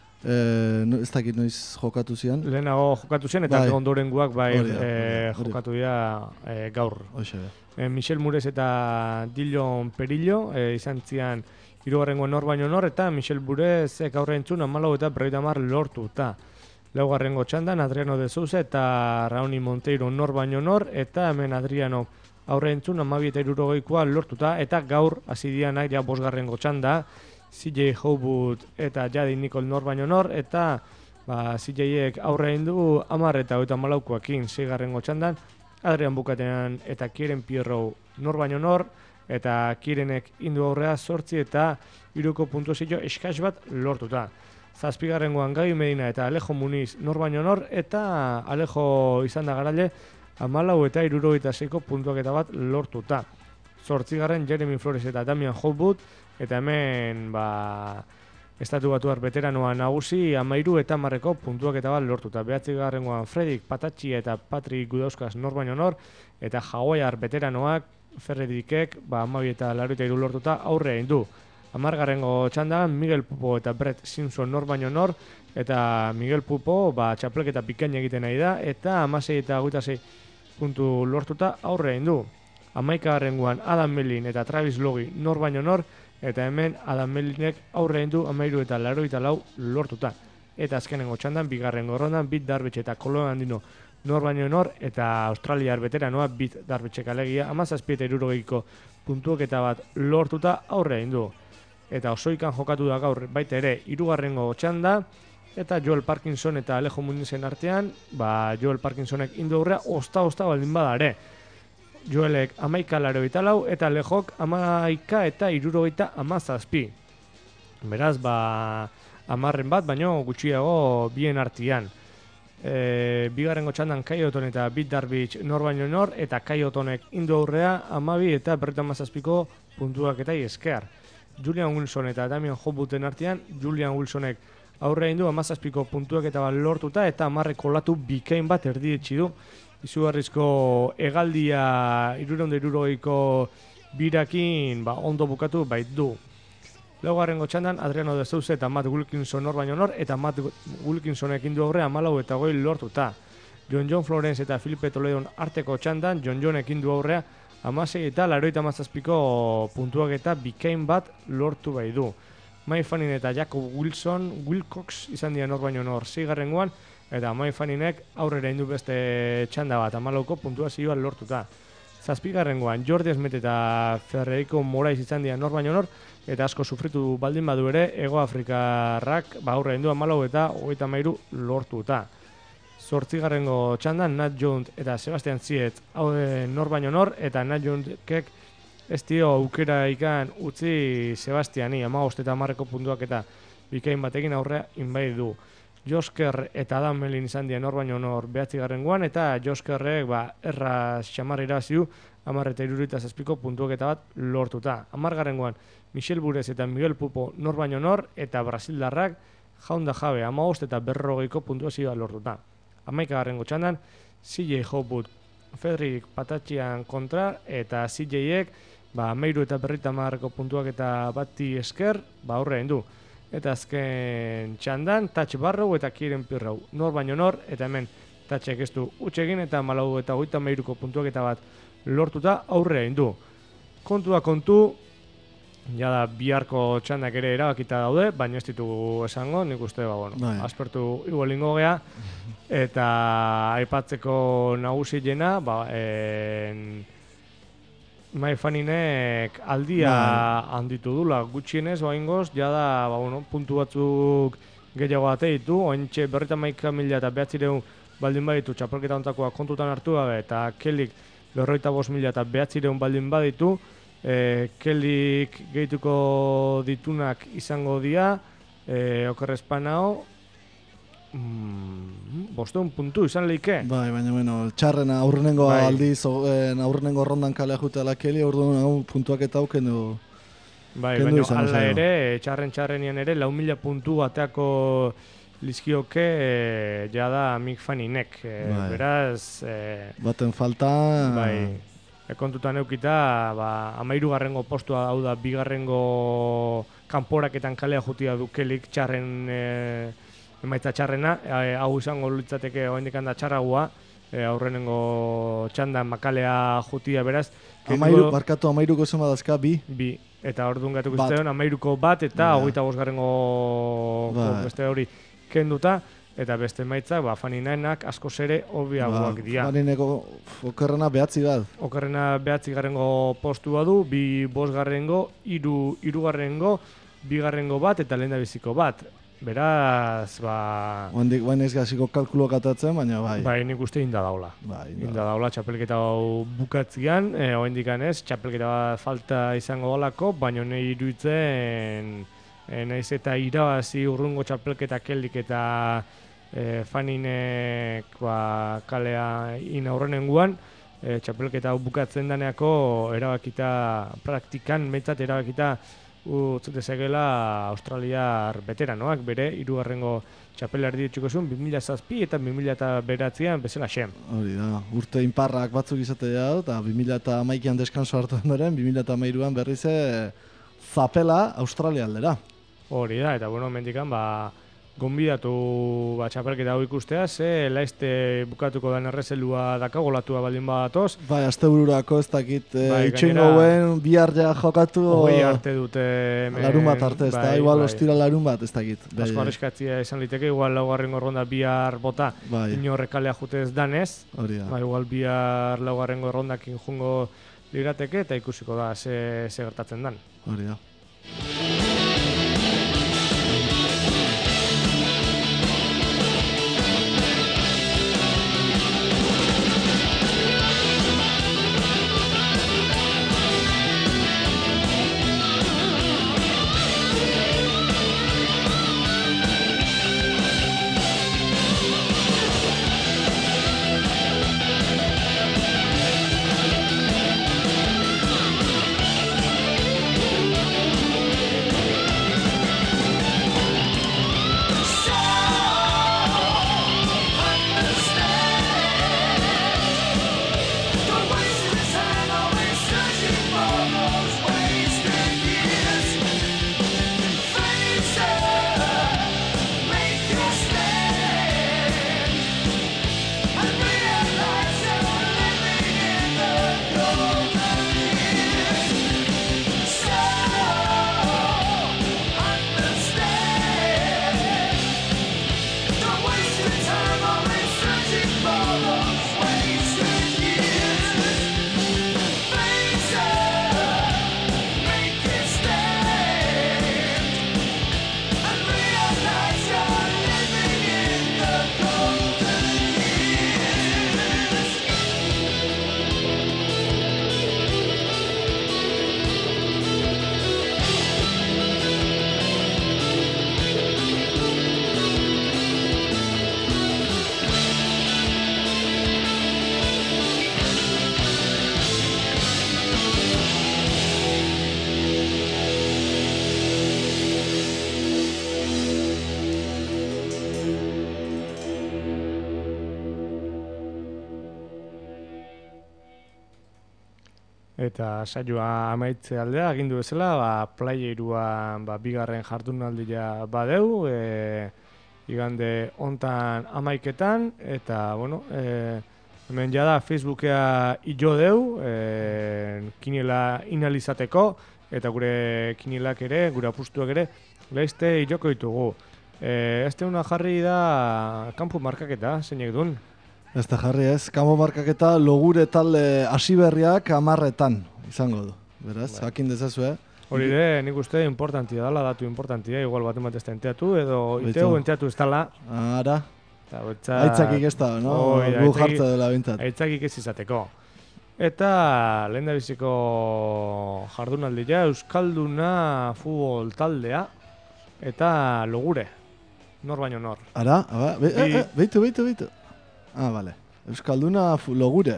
Speaker 2: ez dakit noiz jokatu zian.
Speaker 3: Lehenago jokatu zian eta ondorengoak jokatu dira gaur. Michel Mures eta Dillon Perillo izan zian hirugarrengo nor baino nor, eta Michel Mures aurre entzun 14 eta 50 lortu eta laugarrengo txandan Adriano de Sousa eta Raoni Monteiro nor baino nor, eta hemen Adriano aurre entzun 12 eta 60koa lortuta, eta gaur hasi dianak ja bosgarrengo txanda, CJ Howwood eta Jadi Nicole nor baino nor, eta CJ-ek aurre du 10 eta 54koakin. Seigarrengo txandan Adrian Bukatenan eta Kieren Pierro nor baino nor, eta Kierenek indu aurrea 8 eta 3ko puntuazio eskaz bat lortuta. Zazpigarrengoan Gabi Medina eta Alejo Muniz nor baino nor, eta Alejo izan da garaile 14 eta 66ko puntuak eta bat lortuta. 8garren Jeremy Flores eta Damian Howwood, eta hemen estatu batuar veteranoa nagusi 13 eta 10ko puntuak eta bat lortuta. 9garrengoan Fredik Patatxi eta Patrick Gudauskas nor baino nor, eta Hawaiiar veteranoak Ferredikek 12 eta 83 lortuta aurre egin du. 10garrengo txandan Miguel Pupo eta Brett Simpson nor baino nor, eta Miguel Pupo txapelketa bikain egiten nahi da, eta 16 eta 26 puntu lortuta aurre egin du. 11garrengoan Adam Mellin eta Travis Logi nor baino nor, eta hemen Adam Mellinek aurre egin du 13 eta 84 lortuta. Eta azkenengo txandan bigarrengo rondan Bit Darbic eta Kolo Andino nor baino nor, eta Australiar veteranoa Bit Darbicek alegia 17 eta 60ko puntuak eta bat lortuta aurre egin du. Eta osoikan jokatu da gaur baita ere hirugarrengo txanda, eta Joel Parkinson eta Alejo Munizen artean, Joel Parkinsonek indu aurrea osta baldin bada ere. Joelek 11-84 eta Alejok 11 eta 77. Beraz, 10 bat, baino gutxiago bien artean. Bigarrengo txandan Kaioton eta Bit Darbic nor baino nor, eta Kaiotonek indu aurrea 12 eta 57ko puntuak eta esker. Julian Wilson eta Damian Howwooden artean, Julian Wilsonek aurre egin du 17ko puntuak eta bat lortuta, eta 10 kolatu bikain bat erdietsi du izugarrizko hegaldia 360ko birakin ondo bukatu baitu. Laugarrengo txandan Adriano de Souza eta Matt Wilkinson hor baino nor, eta Matt Wilkinsonek indu aurre 14 lortuta. John Florence eta Filipe Toledon arteko txandan, Johnek indu aurrea 16 eta 97ko puntuak eta bikain bat lortu bai du. Mike Fannin eta Jacob Wilcox izan dira nor baino nor 6garrengoan, eta Mike Fanninek aurrera indu beste txanda bat 14ko puntuazioa lortuta. 7garrengoan Jordi Esmet eta Federico Morais izan dira nor baino nor, eta asko sufritu baldin badu ere, Hego Afrikarrak aurrera indu 14 eta 33 lortuta. 8garrengo txandan Nat Jones eta Sebastian Zietz nor baino nor, eta Nat Jonesek ez dio aukera ikan utzi Sebastiani 15 eta 10ko puntuak eta bikain batekin aurrea inbai du. Josker eta Adam Melin izan dira nor baino nor 9garrengoan, eta Joskerrek erraz xamar irabaziu 10 eta 67ko puntuak eta bat lortuta. 10garrengoan Michel Burez eta Miguel Pupo nor baino nor, eta Brasildarrak jaunda jabe 15 eta 40ko puntuazioa lortuta. 11garrengo txandan CJ Hopwood Fedrik Patatxian kontra, eta CJ-ek 13 eta 50ko puntuak eta bati esker aurre egin du. Eta azken txandan Touch Barrow eta Kieran Pirrau nor baino nor, eta hemen Touchek ez du utxegin eta 14 eta 33ko puntuak eta bat lortuta aurre egin du. Kontua kontu, jada biharko txandak ere erabakita daude, baina ez ditugu esango, nik uste, aspertu igualingo gea, eta aipatzeko nagusiena, Mike Fanninek aldia handitu dula, gutxienez, oaingoz, jada, puntu batzuk gehiago ate ditu, ointxe 51.000 eta 900 baldin baditu, txapelketa ontakoa kontutan hartu gabe, eta Kellyk 55.000 eta 900 baldin baditu, Kellyk gehituko ditunak izango dira, okerrezpanao, 500 puntu izan leike.
Speaker 2: Bai, baina, txarrena aurrenengo aldiz, aurrenengo rondan kalea jutela Kelly, orduan puntuak eta auken du.
Speaker 3: Bai, baina ala ere, txarren-txarrenian ere, 4.000 puntu bateako lizkioke jada Mick Fanninek. Beraz...
Speaker 2: baten falta...
Speaker 3: Bai, kontutan eukita, 13garrengo postua hau da, 2garrengo kanporaketan kalea jutia du Kellyk txarren... emaitza txarrena, hau izango litzateke oraindik da txarragoa, aurrenengo txandan makalea jutia beraz.
Speaker 2: Barkatu 13ko zen badazka, bi?
Speaker 3: Bi, eta orduan gatuko iztean 13ko bat eta 25garrengo beste hori kenduta, eta beste emaitzak, Fanninek askoz ere hobiagoak dira.
Speaker 2: Fannineko okerrena 9 bat.
Speaker 3: Okerrena 9garrengo postua du, 2 5garrengo, 3 3garrengo, 2garrengo bat eta lehendabiziko bat. Beraz,
Speaker 2: Oendik baina ez gaziko kalkuloak atatzen, baina bai.
Speaker 3: Bai, nik uste inda daula. Inda daula, txapelketa bukatzian, oendik ez, txapelketa falta izango dolako, baina nahi iruditzen, nahiz eta irabazi urrungo txapelketa Kellyk eta Fanninek kalea inaurrenenguan, txapelketa bukatzen daneako erabakita, praktikan, metzat erabakita, utzutezakela Australiar veteranoak bere 3garrengo txapela erditxuko zuen 2007 eta 2009an bezala xem.
Speaker 2: Hori da, urte inparrak batzuk izatea eta 2011an deskanso hartu ondoren, 2013an berriz zapela Australia aldera.
Speaker 3: Hori da, eta mendikan gonbidatu txapelketa hau ikustea, ze laizte bukatuko den errezelua dakagolatua baldin badatoz.
Speaker 2: Bai, aste bururako ez dakit, itxoingoen bihar ja jokatu.
Speaker 3: Hoi arte dute.
Speaker 2: Larun bat arte, ez da, igual ostira larun bat, ez dakit.
Speaker 3: Asko arriskatzia izan liteke, igual 4garrengo ronda bihar bota, inorre kalea jutez danez.
Speaker 2: Hori da.
Speaker 3: Igual bihar 4garrengo rondakin jungo lirateke, eta ikusiko da, ze gertatzen dan.
Speaker 2: Hori da.
Speaker 3: Eta saioa amaitze aldea, agindu bezala, playeirua bigarren jardunaldia badeu, igande hontan 11etan, eta, hemen jada Facebookea ilo deu, kiniela inalizateko, eta gure kinielak ere, gure apustuak ere, laizte iloko ditugu. Este una jarri da kanpo markaketa, zeinek duen?
Speaker 2: Ez da jarri ez, kanpo markaketa logure talde hasiberriak 10etan izango du. Beraz, jakin dezazue.
Speaker 3: Hori ere, nik uste importantia dela, datu importantia, igual bat ez da enteatu, edo iteu enteatu ez dela.
Speaker 2: Ara, aitzakik ez da, no? Gu jartza dela bintzat.
Speaker 3: Aitzakik ez izateko. Eta lehen da biziko jardunaldia, Euskalduna futbol taldea, eta logure. Nor baino nor.
Speaker 2: Ara, beitu. Bale. Euskalduna logure.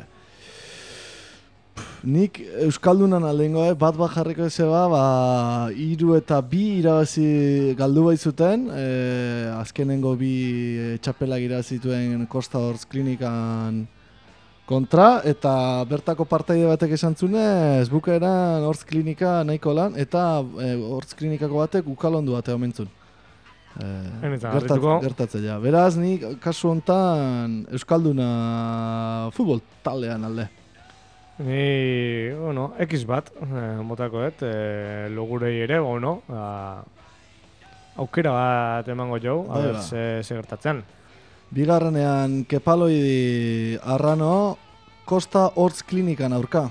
Speaker 2: Nik Euskaldunan aldengo, bat jarriko ezeba, 3 eta 2 irabazi galdu baitzuten, azkenengo 2 txapelak irabazituen Costa Hortz klinikan kontra, eta bertako partaide batek esan zunez, bukaeran Hortz klinika nahiko lan, eta Hortz klinikako batek ukalondu bate omentzun. Gertatzea, ja. Beraz, nik kasu hontan Euskalduna futbol taldean alde.
Speaker 3: Ni, X bat, motakoet, logurei ere, aukera bat emango jau, ze gertatzen.
Speaker 2: Bigarrenean, Kepaloidi Arrano, Costa Hortz klinikan aurka.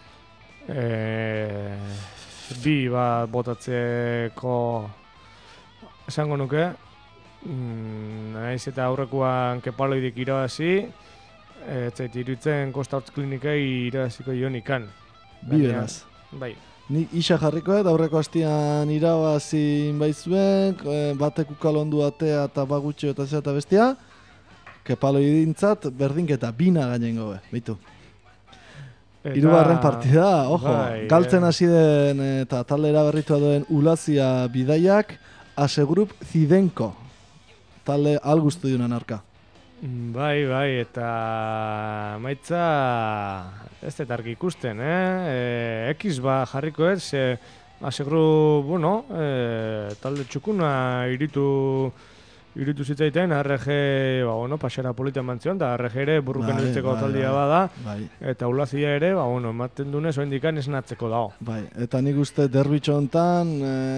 Speaker 3: 2 bat botatzeko esango nuke, naiz eta aurrekoan Kepaloidik irabazi, etzait iruditzen Costa Hortz klinikai irabaziko ionikan.
Speaker 2: Bi beraz.
Speaker 3: Bai.
Speaker 2: Nik isa jarrikoet, aurreko hastian irabazi baitzuen, batek ukalondu atea eta bagutxeo eta zea eta bestia, Kepaloidintzat berdinketa, 2 gainengo beitu. Hirugarren partida, galtzen hasi den eta taldera berritua duen Ulazia bidaiak, Asegrup Zidenko, talde alguztu dunan arka.
Speaker 3: Bai, eta maitza ez dut argi ikusten, X jarriko ez, Asegrup, talde txukuna iritu zitzaiten, RG, pasera polita mantzion, da RG ere burruken hiltzeko taldia bada, eta Ulazia ere, ematen dunez, oindikan esnatzeko dago.
Speaker 2: Bai, eta nik uste derbitxo hontan,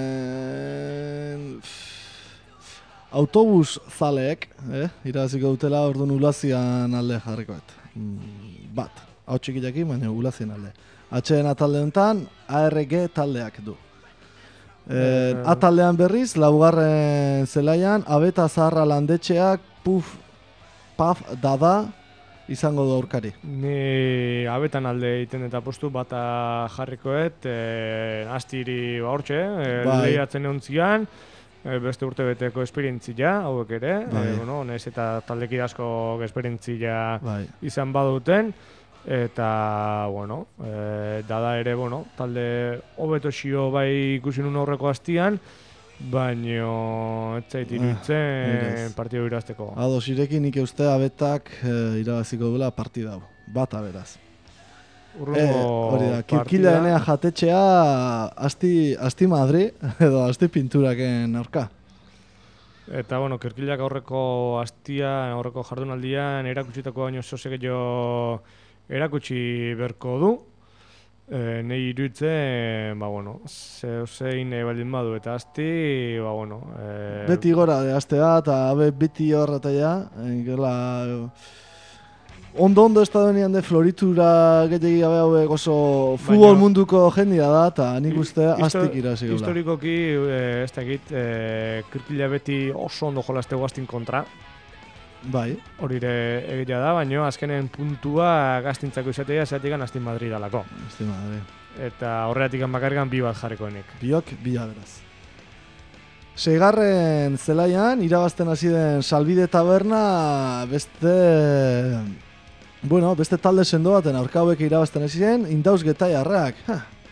Speaker 2: autobus zaleek, irabaziko dutela, orduan Ulazian alde jarrikoet. Bat, hau txikiakin, baina Ulazian alde. Atxeena talde honetan, ARG taldeak du. Ataldean berriz, laugarren zelaian, Abeta Zaharra landetxeak, paf, dada, izango du aurkari.
Speaker 3: Ni abetan alde egiten eta postu bata jarrikoet, astiri hortxe, lehiatzen egontzian, beste urte beteko esperientzia, hauek ere, nahiz eta taldeki asko esperientzia izan baduten, eta, dada ere, talde hobeto xio bai ikusi nun aurreko hastian, baino etzait iruditzen partidu irazteko.
Speaker 2: Ados, irekin nik uste abetak irabaziko duela partida hau, bata beraz. Hori da, Kirkila denea jatetxea asti Madri, edo asti pinturaken aurka.
Speaker 3: Eta, Kirkilak aurreko jardunaldian erakutsitako baino zozek jo erakutsi berko du. Nahi iruditzen, zein baldin badu, eta asti,
Speaker 2: beti gora, astea, eta beti horreta ja, ondo ez da denean de floritura gehiagi gabe hauek oso futbol munduko jendia da, eta nik uste astik irasik.
Speaker 3: Historikoki, ez dakit, Kirkila beti oso ondo jolazte guaztin kontra.
Speaker 2: Bai.
Speaker 3: Hori ere egitea da, baina azkenen puntua gaztintzako izatea zeatikan Asti Madrid dalako.
Speaker 2: Asti Madrid.
Speaker 3: Eta horreatik bakarrikan 2 bat jarrikoenik.
Speaker 2: Biok, 2 beraz. 6. zelaian, irabazten hasi den Salbide Taberna, beste talde sendo baten aurka hauek irabazten hasi zen, Indauz Getaiarrak.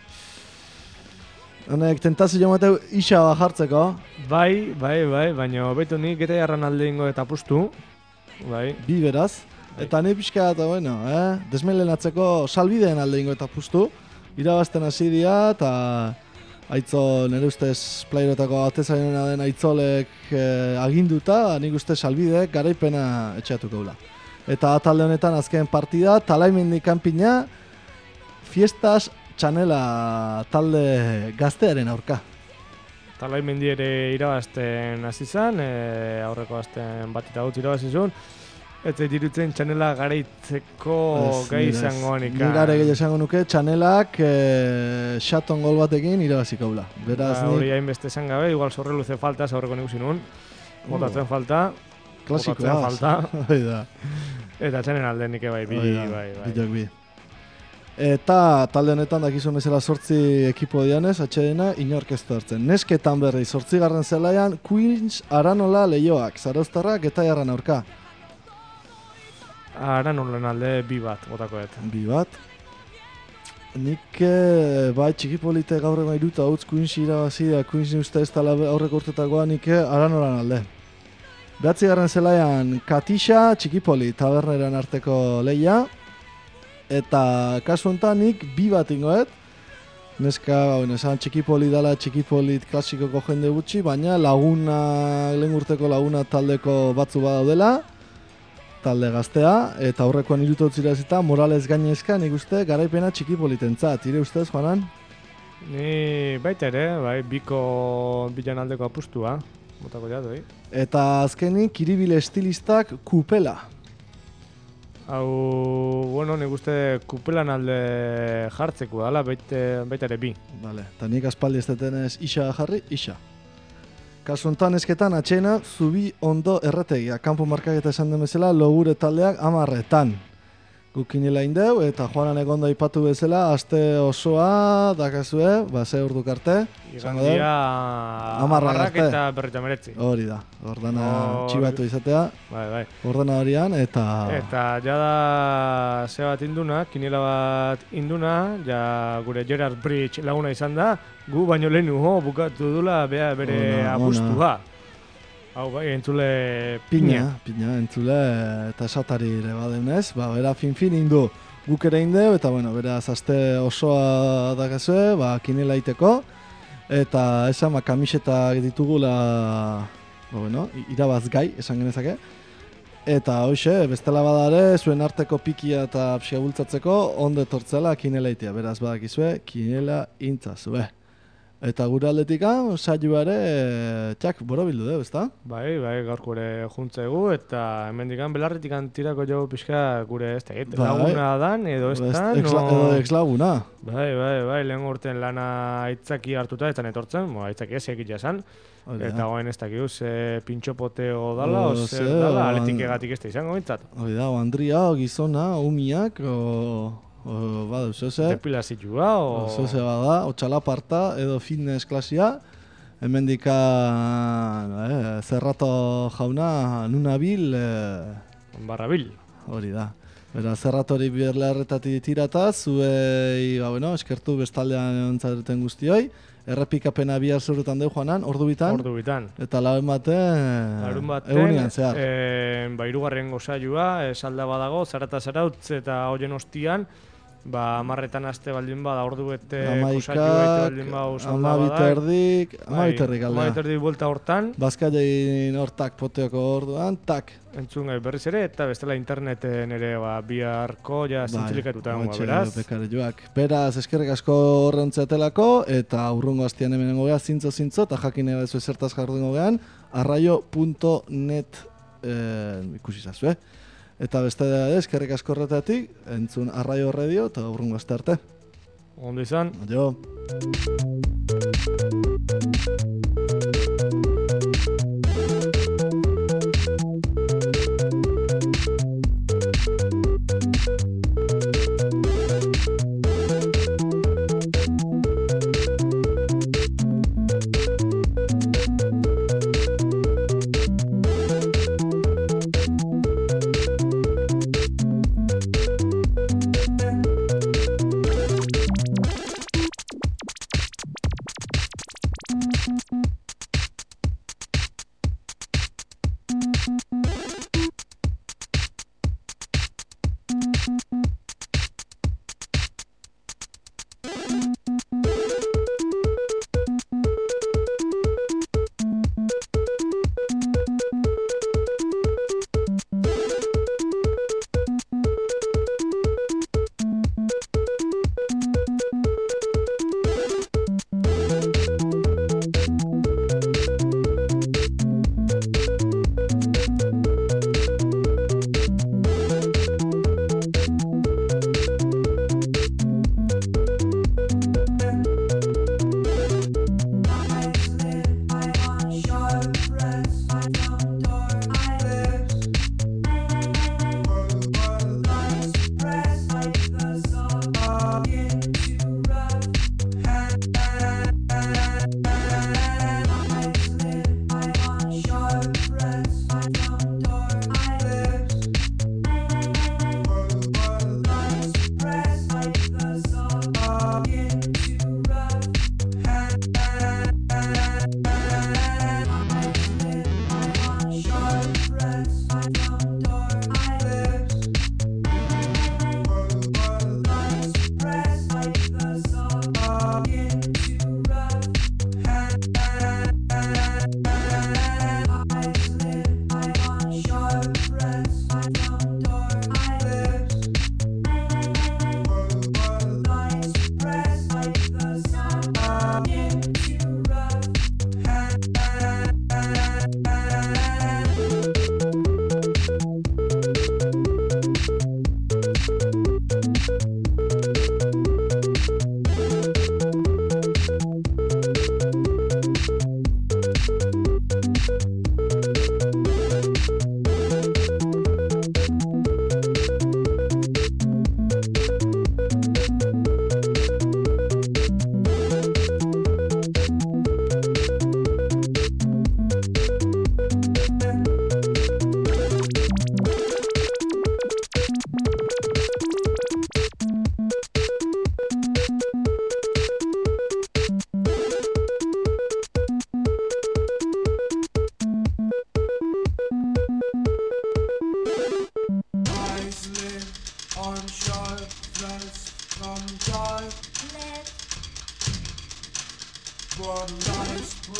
Speaker 2: Honek tentazio mateu isa jartzeko.
Speaker 3: Bai, baina betu nik Getaiarran alde ingo eta pustu. Bai.
Speaker 2: 2 beraz. Eta nahi pixka eta, desmelenatzeko Salbideen alde ingo eta pustu. irabazten hasi dira, eta Aitzo, nire ustez playrotako atezainena den Aitzolek aginduta, nik uste Salbidek garaipena etxeatuko gula. Eta talde honetan azken partida, Talaimendi kanpina, Fiestas Txanela talde gaztearen aurka.
Speaker 3: Talaimendi ere irabazten hasi zen, aurreko azten bat eta gutxi irabazizun. Eta dirutzen Txanela garaitzeko gai izango nika.
Speaker 2: Ni gare gehi esango nuke, Txanelak xaton gol batekin irabaziko gula. Beraz,
Speaker 3: hori hainbeste esan gabe, igual sorre luze falta, aurreko nik zinun. Botatzen falta.
Speaker 2: Klasikoa.
Speaker 3: Falta.
Speaker 2: Da.
Speaker 3: Eta Txanen alde nike bai.
Speaker 2: Bitok bi. Eta talde honetan dakizun bezala 8 ekipo dianez, atxedena inork ez du hartzen. Nesketan berri 8. zelaian, Queens Aranola Leioak, Zarauztarrak eta Jarran aurka.
Speaker 3: Aranolen alde 2 bat, botakoet.
Speaker 2: 2 bat. Nik bai txikipolite gaur egon iruta hutz Queens irabazi da, Queens uste ez tala aurreko urtetakoa nik Aranolan alde. 9. zelaian Katixa, Txikipoli taberneran arteko leia. Eta kasu honetan nik 2 bat ingoet. Neska, esan Txikipoli dala, Txikipolit klasikoko jende gutxi, baina lehen urteko laguna taldeko batzu badaudela. Talde gaztea, eta aurrekoan irutotzira zita Morales gainezka nik uste garaipena Txikipolitentzat. Ire ustez, Juanan?
Speaker 3: Ni baita ere, bai, biko bilan aldeko apustua, botako jatu,
Speaker 2: Eta azkenik, Kiribil estilistak Kupela.
Speaker 3: Hau, bueno, nik uste Kupelan alde jartzeko dala, baita ere 2.
Speaker 2: Vale, eta nik aspaldi ez detenez Ixa jarri, Ixa. Kasuntan esketan atxena Zubi Ondo Erretegia. Kanpo markaketa esan den bezala, logure taldeak 10etan. Gukinela indeu, eta Juanan egon da ipatu bezala, aste osoa dakazue, ze urduk arte.
Speaker 3: Igandia 10 eta 59.
Speaker 2: Hori da, ordena txibatu izatea.
Speaker 3: Bai.
Speaker 2: Ordena horian, eta...
Speaker 3: Eta jada ze bat induna, kinela bat induna, ja gure Gerard Bridge laguna izan da, gu baino lehenu bukatu dula bere abustua. Hau bai, entzule Piña,
Speaker 2: entzule eta esatari ere badenez, bera fin indu guk ere indeu, eta beraz aste osoa dakazue, kinela iteko, eta esan kamisetak ditugula, irabaz gai, esan genezake, eta hoxe, bestela badare, zuen arteko pikia eta psia bultzatzeko, ondo etortzela kinela itea, beraz badakizue, kinela intzazue. Eta gure aldetika, saioare, txak, borobildu dugu, ezta?
Speaker 3: Bai, gaurko ere juntzegu, eta hemendikan belarritikan tirako jo pixka gure ez tegit. Laguna dan, edo ez dan,
Speaker 2: edo ex-laguna.
Speaker 3: Bai, lehen urten lana aitzaki hartuta, ez etortzen, aitzaki ez egit jasan. Eta goen ez dakiu, ze pintxopoteo dala, zer dala, aletik egatik ez da izango bintzat.
Speaker 2: Hori da, Andria, gizona, umiak,
Speaker 3: depilazioa,
Speaker 2: Zose bada, otxalaparta edo fitness klasia. Hemendika Zerrato jauna nunabil
Speaker 3: Barrabil.
Speaker 2: Hori da. Bera, Zerratori berlarretatik tirata, zuei, eskertu bestaldean ontzareten guztioi. Errepikapena bihar zurutan dugu Juanan, ordu bitan. Eta larun baten, egunean zehar.
Speaker 3: Hirugarren gozailua, salda badago, zarata zarautz eta hoien ostian, 10etan aste baldin bada, ordu bete gozailua baldin bada, salda bada.
Speaker 2: 12 aldea.
Speaker 3: 12 buelta hortan.
Speaker 2: Bazkailein hortak poteoko orduan, tak.
Speaker 3: Entzun gai berriz ere, eta bestela interneten ere biharko zintzilikatuta beraz.
Speaker 2: Beraz, eskerrik asko horrentzeatelako, eta urrungo hastian hemenengo geha, zintzo, eta jakin ega ez zertaz jardungo gehan, arraio.net ikusi zazue. Eta beste da eskerrik asko horretatik, entzun Arraio Radio, eta urrungo haste arte.
Speaker 3: Ondo izan.
Speaker 2: Adio.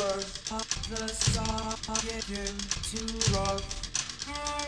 Speaker 6: the song getting too rough.